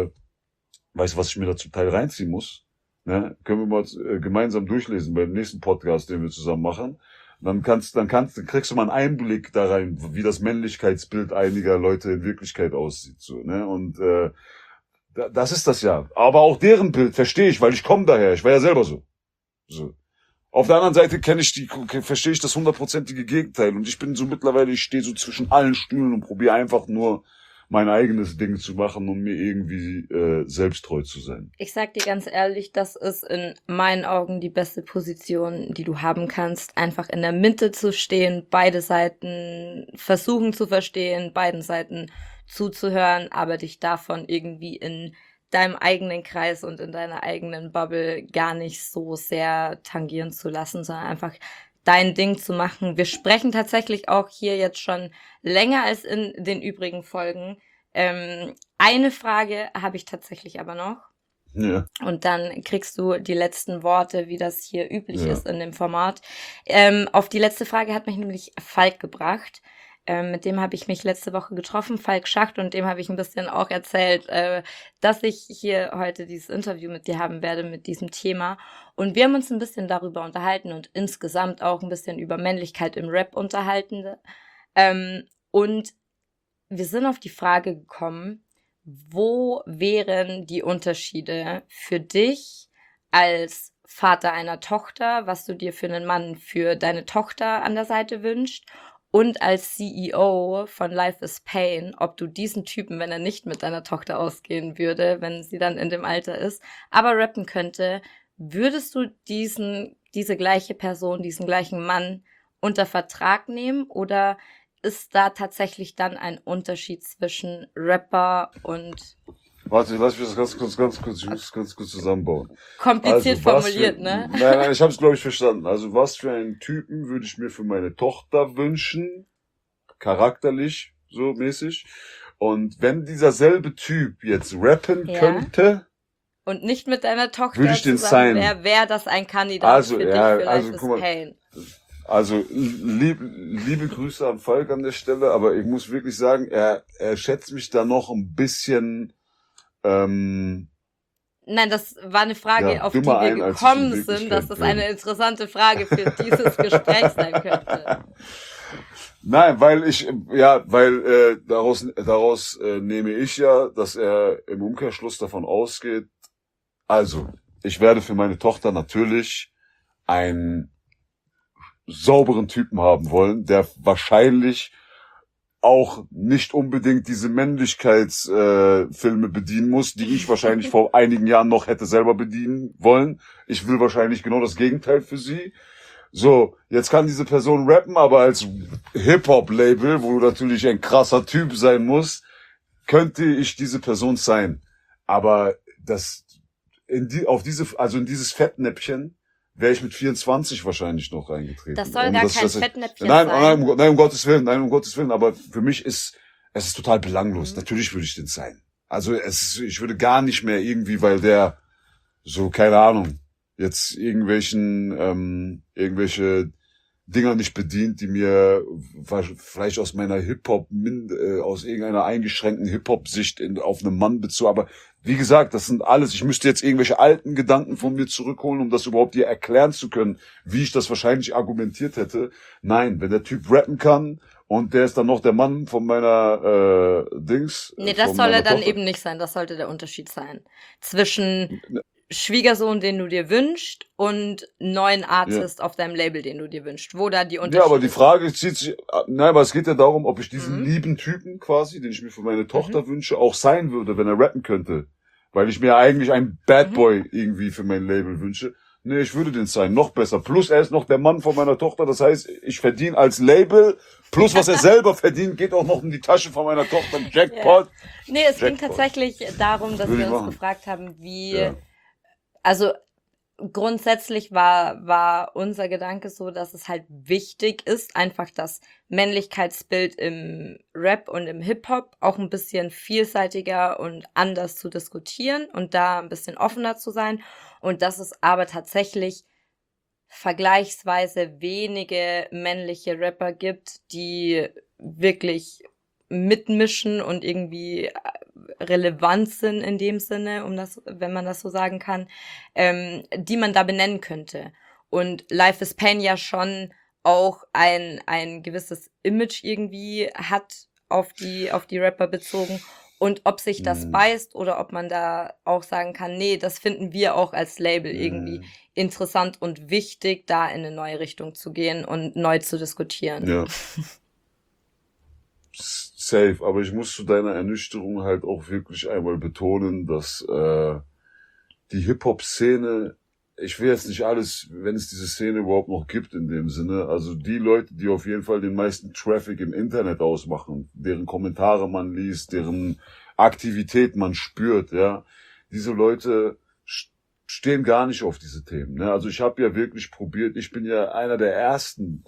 weißt du, was ich mir da zum Teil reinziehen muss? Ne? Können wir mal gemeinsam durchlesen beim nächsten Podcast, den wir zusammen machen. Dann kriegst du mal einen Einblick da rein, wie das Männlichkeitsbild einiger Leute in Wirklichkeit aussieht. So, ne? Und das ist das ja. Aber auch deren Bild verstehe ich, weil ich komme daher. Ich war ja selber so. Auf der anderen Seite verstehe ich das 100%ige Gegenteil. Und ich bin so mittlerweile, ich stehe so zwischen allen Stühlen und probiere einfach nur mein eigenes Ding zu machen, um mir irgendwie selbsttreu zu sein. Ich sag dir ganz ehrlich, das ist in meinen Augen die beste Position, die du haben kannst. Einfach in der Mitte zu stehen, beide Seiten versuchen zu verstehen, beiden Seiten zuzuhören, aber dich davon irgendwie in deinem eigenen Kreis und in deiner eigenen Bubble gar nicht so sehr tangieren zu lassen, sondern einfach dein Ding zu machen. Wir sprechen tatsächlich auch hier jetzt schon länger als in den übrigen Folgen. Eine Frage habe ich tatsächlich aber noch. Ja. Und dann kriegst du die letzten Worte, wie das hier üblich ist in dem Format. Auf die letzte Frage hat mich nämlich Falk gebracht. Mit dem habe ich mich letzte Woche getroffen, Falk Schacht, und dem habe ich ein bisschen auch erzählt, dass ich hier heute dieses Interview mit dir haben werde mit diesem Thema. Und wir haben uns ein bisschen darüber unterhalten und insgesamt auch ein bisschen über Männlichkeit im Rap unterhalten. Und wir sind auf die Frage gekommen, wo wären die Unterschiede für dich als Vater einer Tochter, was du dir für einen Mann für deine Tochter an der Seite wünschst, und als CEO von Life is Pain, ob du diesen Typen, wenn er nicht mit deiner Tochter ausgehen würde, wenn sie dann in dem Alter ist, aber rappen könnte, würdest du diese gleiche Person, diesen gleichen Mann unter Vertrag nehmen, oder ist da tatsächlich dann ein Unterschied zwischen Rapper und... Warte, lass mich das ganz kurz zusammenbauen. Kompliziert formuliert, ne? Nein, ich habe es, glaube ich, verstanden. Also was für einen Typen würde ich mir für meine Tochter wünschen, charakterlich, so mäßig. Und wenn dieser selbe Typ jetzt rappen könnte... Und nicht mit deiner Tochter würde ich den zusammen wäre das ein Kandidat für dich für Life is Pain. Also liebe Grüße an Falk an der Stelle, aber ich muss wirklich sagen, er schätzt mich da noch ein bisschen... Nein, das war eine Frage, auf die wir gekommen sind, dass das eine interessante Frage für dieses Gespräch sein könnte. Nein, daraus nehme ich ja, dass er im Umkehrschluss davon ausgeht, also, ich werde für meine Tochter natürlich einen sauberen Typen haben wollen, der wahrscheinlich auch nicht unbedingt diese Männlichkeitsfilme bedienen muss, die ich wahrscheinlich vor einigen Jahren noch hätte selber bedienen wollen. Ich will wahrscheinlich genau das Gegenteil für sie. So, jetzt kann diese Person rappen, aber als Hip-Hop-Label, wo du natürlich ein krasser Typ sein musst, könnte ich diese Person sein. Aber in dieses Fettnäpfchen wäre ich mit 24 wahrscheinlich noch reingetreten. Das soll gar kein Fettnäpfchen sein. sein. Nein, um Gottes Willen. Aber für mich es ist total belanglos. Natürlich würde ich den sein. Also ich würde gar nicht mehr irgendwie, weil der so, keine Ahnung, jetzt irgendwelche Dinger nicht bedient, die mir vielleicht aus meiner aus irgendeiner eingeschränkten Hip-Hop-Sicht auf einen Mann bezogen. Aber wie gesagt, das sind alles, ich müsste jetzt irgendwelche alten Gedanken von mir zurückholen, um das überhaupt dir erklären zu können, wie ich das wahrscheinlich argumentiert hätte. Nein, wenn der Typ rappen kann und der ist dann noch der Mann von meiner Dings. Nee, das soll er dann eben nicht sein. Das sollte der Unterschied sein. Zwischen Schwiegersohn, den du dir wünschst, und neuen Artist auf deinem Label, den du dir wünschst. Wo da die Unterschiede Ja, aber die Frage zieht sich, nein, aber es geht ja darum, ob ich diesen lieben Typen quasi, den ich mir für meine Tochter wünsche, auch sein würde, wenn er rappen könnte. Weil ich mir eigentlich einen Bad Boy irgendwie für mein Label wünsche. Nee, ich würde den sein, noch besser. Plus er ist noch der Mann von meiner Tochter, das heißt, ich verdiene als Label, plus was er selber verdient, geht auch noch in die Tasche von meiner Tochter. Jackpot. Ja. Nee, es ging tatsächlich darum, dass wir uns gefragt haben, wie, also grundsätzlich war unser Gedanke so, dass es halt wichtig ist, einfach das Männlichkeitsbild im Rap und im Hip-Hop auch ein bisschen vielseitiger und anders zu diskutieren und da ein bisschen offener zu sein. Und dass es aber tatsächlich vergleichsweise wenige männliche Rapper gibt, die wirklich mitmischen und irgendwie relevant sind in dem Sinne, wenn man das so sagen kann, die man da benennen könnte. Und Life is Pain ja schon auch ein gewisses Image irgendwie hat auf die Rapper bezogen. Und ob sich das beißt oder ob man da auch sagen kann, nee, das finden wir auch als Label irgendwie interessant und wichtig, da in eine neue Richtung zu gehen und neu zu diskutieren. Ja. Safe, aber ich muss zu deiner Ernüchterung halt auch wirklich einmal betonen, dass die Hip-Hop-Szene, ich will jetzt nicht alles, wenn es diese Szene überhaupt noch gibt in dem Sinne, also die Leute, die auf jeden Fall den meisten Traffic im Internet ausmachen, deren Kommentare man liest, deren Aktivität man spürt, ja, diese Leute stehen gar nicht auf diese Themen. Ne? Also ich habe ja wirklich probiert, ich bin ja einer der Ersten,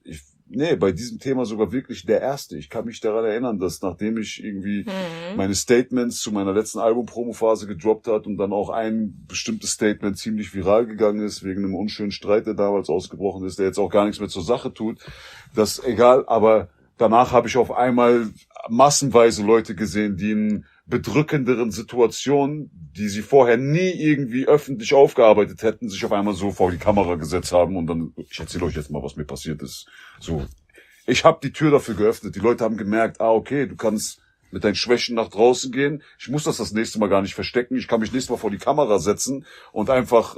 bei diesem Thema sogar wirklich der Erste. Ich kann mich daran erinnern, dass nachdem ich irgendwie meine Statements zu meiner letzten Album-Promo-Phase gedroppt hat und dann auch ein bestimmtes Statement ziemlich viral gegangen ist, wegen einem unschönen Streit, der damals ausgebrochen ist, der jetzt auch gar nichts mehr zur Sache tut, das egal, aber danach habe ich auf einmal massenweise Leute gesehen, die in bedrückenderen Situationen, die sie vorher nie irgendwie öffentlich aufgearbeitet hätten, sich auf einmal so vor die Kamera gesetzt haben und dann, ich erzähle euch jetzt mal, was mir passiert ist. So, ich habe die Tür dafür geöffnet. Die Leute haben gemerkt, okay, du kannst mit deinen Schwächen nach draußen gehen. Ich muss das nächste Mal gar nicht verstecken. Ich kann mich nächstes Mal vor die Kamera setzen und einfach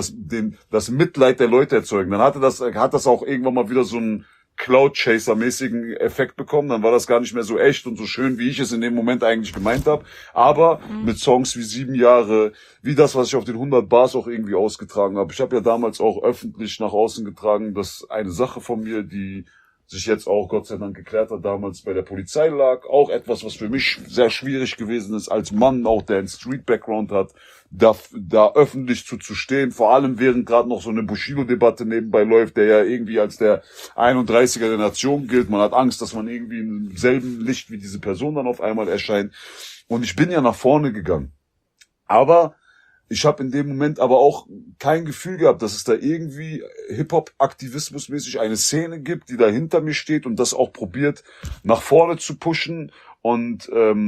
das Mitleid der Leute erzeugen. Dann hat das auch irgendwann mal wieder so einen Cloud-Chaser-mäßigen Effekt bekommen, dann war das gar nicht mehr so echt und so schön, wie ich es in dem Moment eigentlich gemeint habe, aber mit Songs wie 7 Jahre, wie das, was ich auf den 100 Bars auch irgendwie ausgetragen habe. Ich habe ja damals auch öffentlich nach außen getragen, dass eine Sache von mir, die sich jetzt auch Gott sei Dank geklärt hat, damals bei der Polizei lag, auch etwas, was für mich sehr schwierig gewesen ist, als Mann, auch der einen Street-Background hat, da öffentlich zu stehen, vor allem während gerade noch so eine Bushido-Debatte nebenbei läuft, der ja irgendwie als der 31er der Nation gilt. Man hat Angst, dass man irgendwie im selben Licht wie diese Person dann auf einmal erscheint. Und ich bin ja nach vorne gegangen. Aber ich habe in dem Moment aber auch kein Gefühl gehabt, dass es da irgendwie Hip-Hop-Aktivismus-mäßig eine Szene gibt, die da hinter mir steht und das auch probiert, nach vorne zu pushen. Und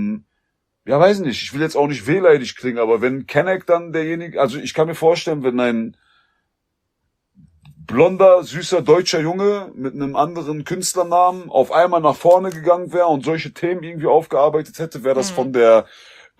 ja, weiß nicht, ich will jetzt auch nicht wehleidig klingen, aber wenn Kenneck dann derjenige, also ich kann mir vorstellen, wenn ein blonder, süßer deutscher Junge mit einem anderen Künstlernamen auf einmal nach vorne gegangen wäre und solche Themen irgendwie aufgearbeitet hätte, wäre das von der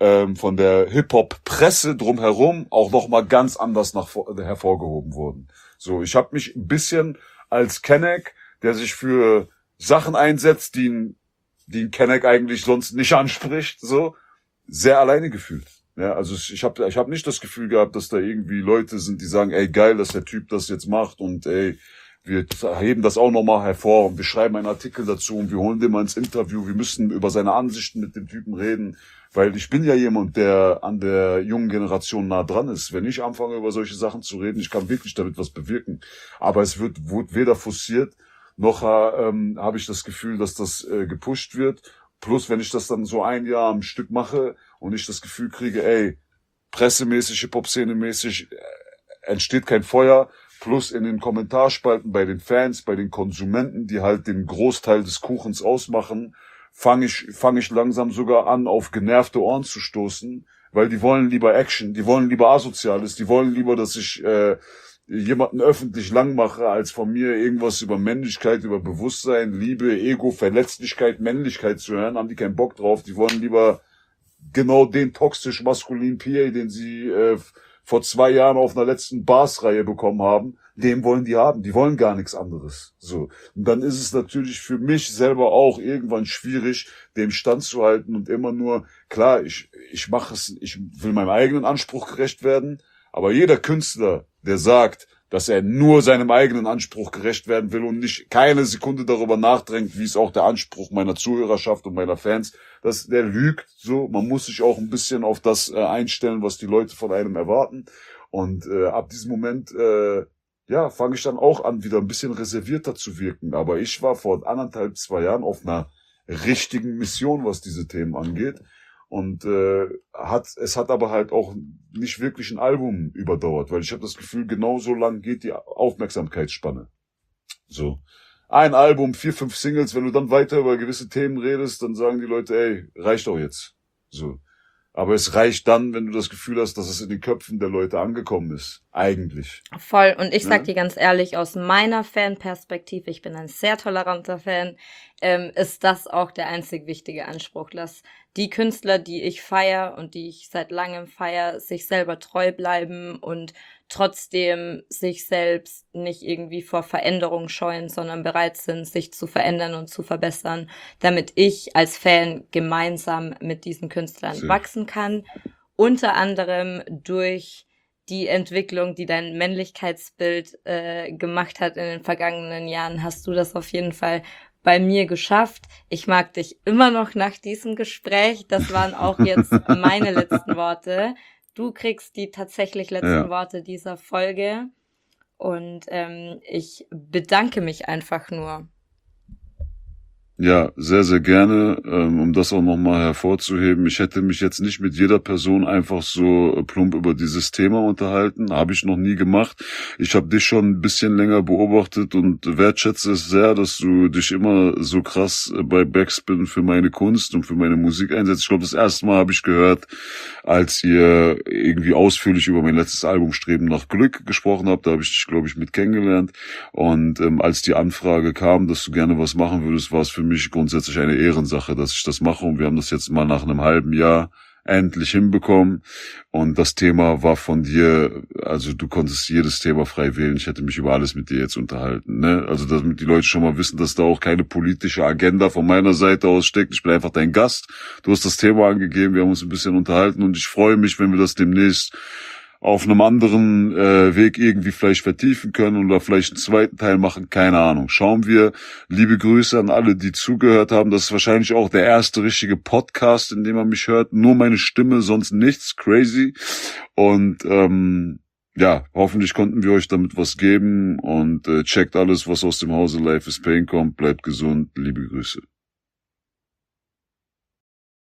Hip-Hop-Presse drumherum auch nochmal ganz anders hervorgehoben worden. So, ich habe mich ein bisschen als Kenneck, der sich für Sachen einsetzt, die ein Kenneck eigentlich sonst nicht anspricht, so, sehr alleine gefühlt. Ja, also ich hab nicht das Gefühl gehabt, dass da irgendwie Leute sind, die sagen, ey, geil, dass der Typ das jetzt macht und ey, wir heben das auch nochmal hervor und wir schreiben einen Artikel dazu und wir holen den mal ins Interview. Wir müssen über seine Ansichten mit dem Typen reden, weil ich bin ja jemand, der an der jungen Generation nah dran ist. Wenn ich anfange, über solche Sachen zu reden, ich kann wirklich damit was bewirken. Aber es wird weder forciert, noch habe ich das Gefühl, dass das gepusht wird. Plus, wenn ich das dann so ein Jahr am Stück mache und ich das Gefühl kriege, ey, pressemäßig, Hip-Hop-Szene-mäßig entsteht kein Feuer. Plus in den Kommentarspalten bei den Fans, bei den Konsumenten, die halt den Großteil des Kuchens ausmachen, fange ich langsam sogar an, auf genervte Ohren zu stoßen, weil die wollen lieber Action, die wollen lieber Asoziales, die wollen lieber, dass ich jemanden öffentlich lang mache, als von mir irgendwas über Männlichkeit, über Bewusstsein, Liebe, Ego, Verletzlichkeit, Männlichkeit zu hören, haben die keinen Bock drauf, die wollen lieber genau den toxisch-maskulinen PA, den sie vor 2 Jahren auf einer letzten Bars-Reihe bekommen haben, den wollen die haben. Die wollen gar nichts anderes. So. Und dann ist es natürlich für mich selber auch irgendwann schwierig, dem standzuhalten und immer nur, klar, ich will meinem eigenen Anspruch gerecht werden, aber jeder Künstler, der sagt, dass er nur seinem eigenen Anspruch gerecht werden will und nicht keine Sekunde darüber nachdenkt, wie es auch der Anspruch meiner Zuhörerschaft und meiner Fans, der lügt. So, man muss sich auch ein bisschen auf das einstellen, was die Leute von einem erwarten. Und ab diesem Moment, fange ich dann auch an, wieder ein bisschen reservierter zu wirken. Aber ich war vor 1,5-2 Jahren auf einer richtigen Mission, was diese Themen angeht. Und es hat aber halt auch nicht wirklich ein Album überdauert, weil ich habe das Gefühl, genau so lang geht die Aufmerksamkeitsspanne. So. Ein Album, 4, 5 Singles, wenn du dann weiter über gewisse Themen redest, dann sagen die Leute, ey, reicht doch jetzt. So. Aber es reicht dann, wenn du das Gefühl hast, dass es in den Köpfen der Leute angekommen ist. Eigentlich. Voll. Und ich sag dir ganz ehrlich, aus meiner Fanperspektive, ich bin ein sehr toleranter Fan, ist das auch der einzig wichtige Anspruch, dass die Künstler, die ich feiere und die ich seit langem feiere, sich selber treu bleiben und trotzdem sich selbst nicht irgendwie vor Veränderung scheuen, sondern bereit sind, sich zu verändern und zu verbessern, damit ich als Fan gemeinsam mit diesen Künstlern wachsen kann. Unter anderem durch die Entwicklung, die dein Männlichkeitsbild gemacht hat in den vergangenen Jahren, hast du das auf jeden Fall bei mir geschafft. Ich mag dich immer noch nach diesem Gespräch. Das waren auch jetzt meine letzten Worte. Du kriegst die tatsächlich letzten Worte dieser Folge. Und ich bedanke mich einfach nur. Ja, sehr, sehr gerne, um das auch nochmal hervorzuheben. Ich hätte mich jetzt nicht mit jeder Person einfach so plump über dieses Thema unterhalten. Habe ich noch nie gemacht. Ich habe dich schon ein bisschen länger beobachtet und wertschätze es sehr, dass du dich immer so krass bei Backspin für meine Kunst und für meine Musik einsetzt. Ich glaube, das erste Mal habe ich gehört, als ihr irgendwie ausführlich über mein letztes Album Streben nach Glück gesprochen habt. Da habe ich dich, glaube ich, mit kennengelernt. Und als die Anfrage kam, dass du gerne was machen würdest, war es für mich grundsätzlich eine Ehrensache, dass ich das mache, und wir haben das jetzt mal nach einem halben Jahr endlich hinbekommen, und das Thema war von dir, also du konntest jedes Thema frei wählen, ich hätte mich über alles mit dir jetzt unterhalten, ne? Also damit die Leute schon mal wissen, dass da auch keine politische Agenda von meiner Seite aus steckt, ich bin einfach dein Gast, du hast das Thema angegeben, wir haben uns ein bisschen unterhalten, und ich freue mich, wenn wir das demnächst auf einem anderen Weg irgendwie vielleicht vertiefen können oder vielleicht einen zweiten Teil machen, keine Ahnung. Schauen wir. Liebe Grüße an alle, die zugehört haben. Das ist wahrscheinlich auch der erste richtige Podcast, in dem man mich hört. Nur meine Stimme, sonst nichts. Crazy. Und hoffentlich konnten wir euch damit was geben, und checkt alles, was aus dem Hause Life is Pain kommt. Bleibt gesund. Liebe Grüße.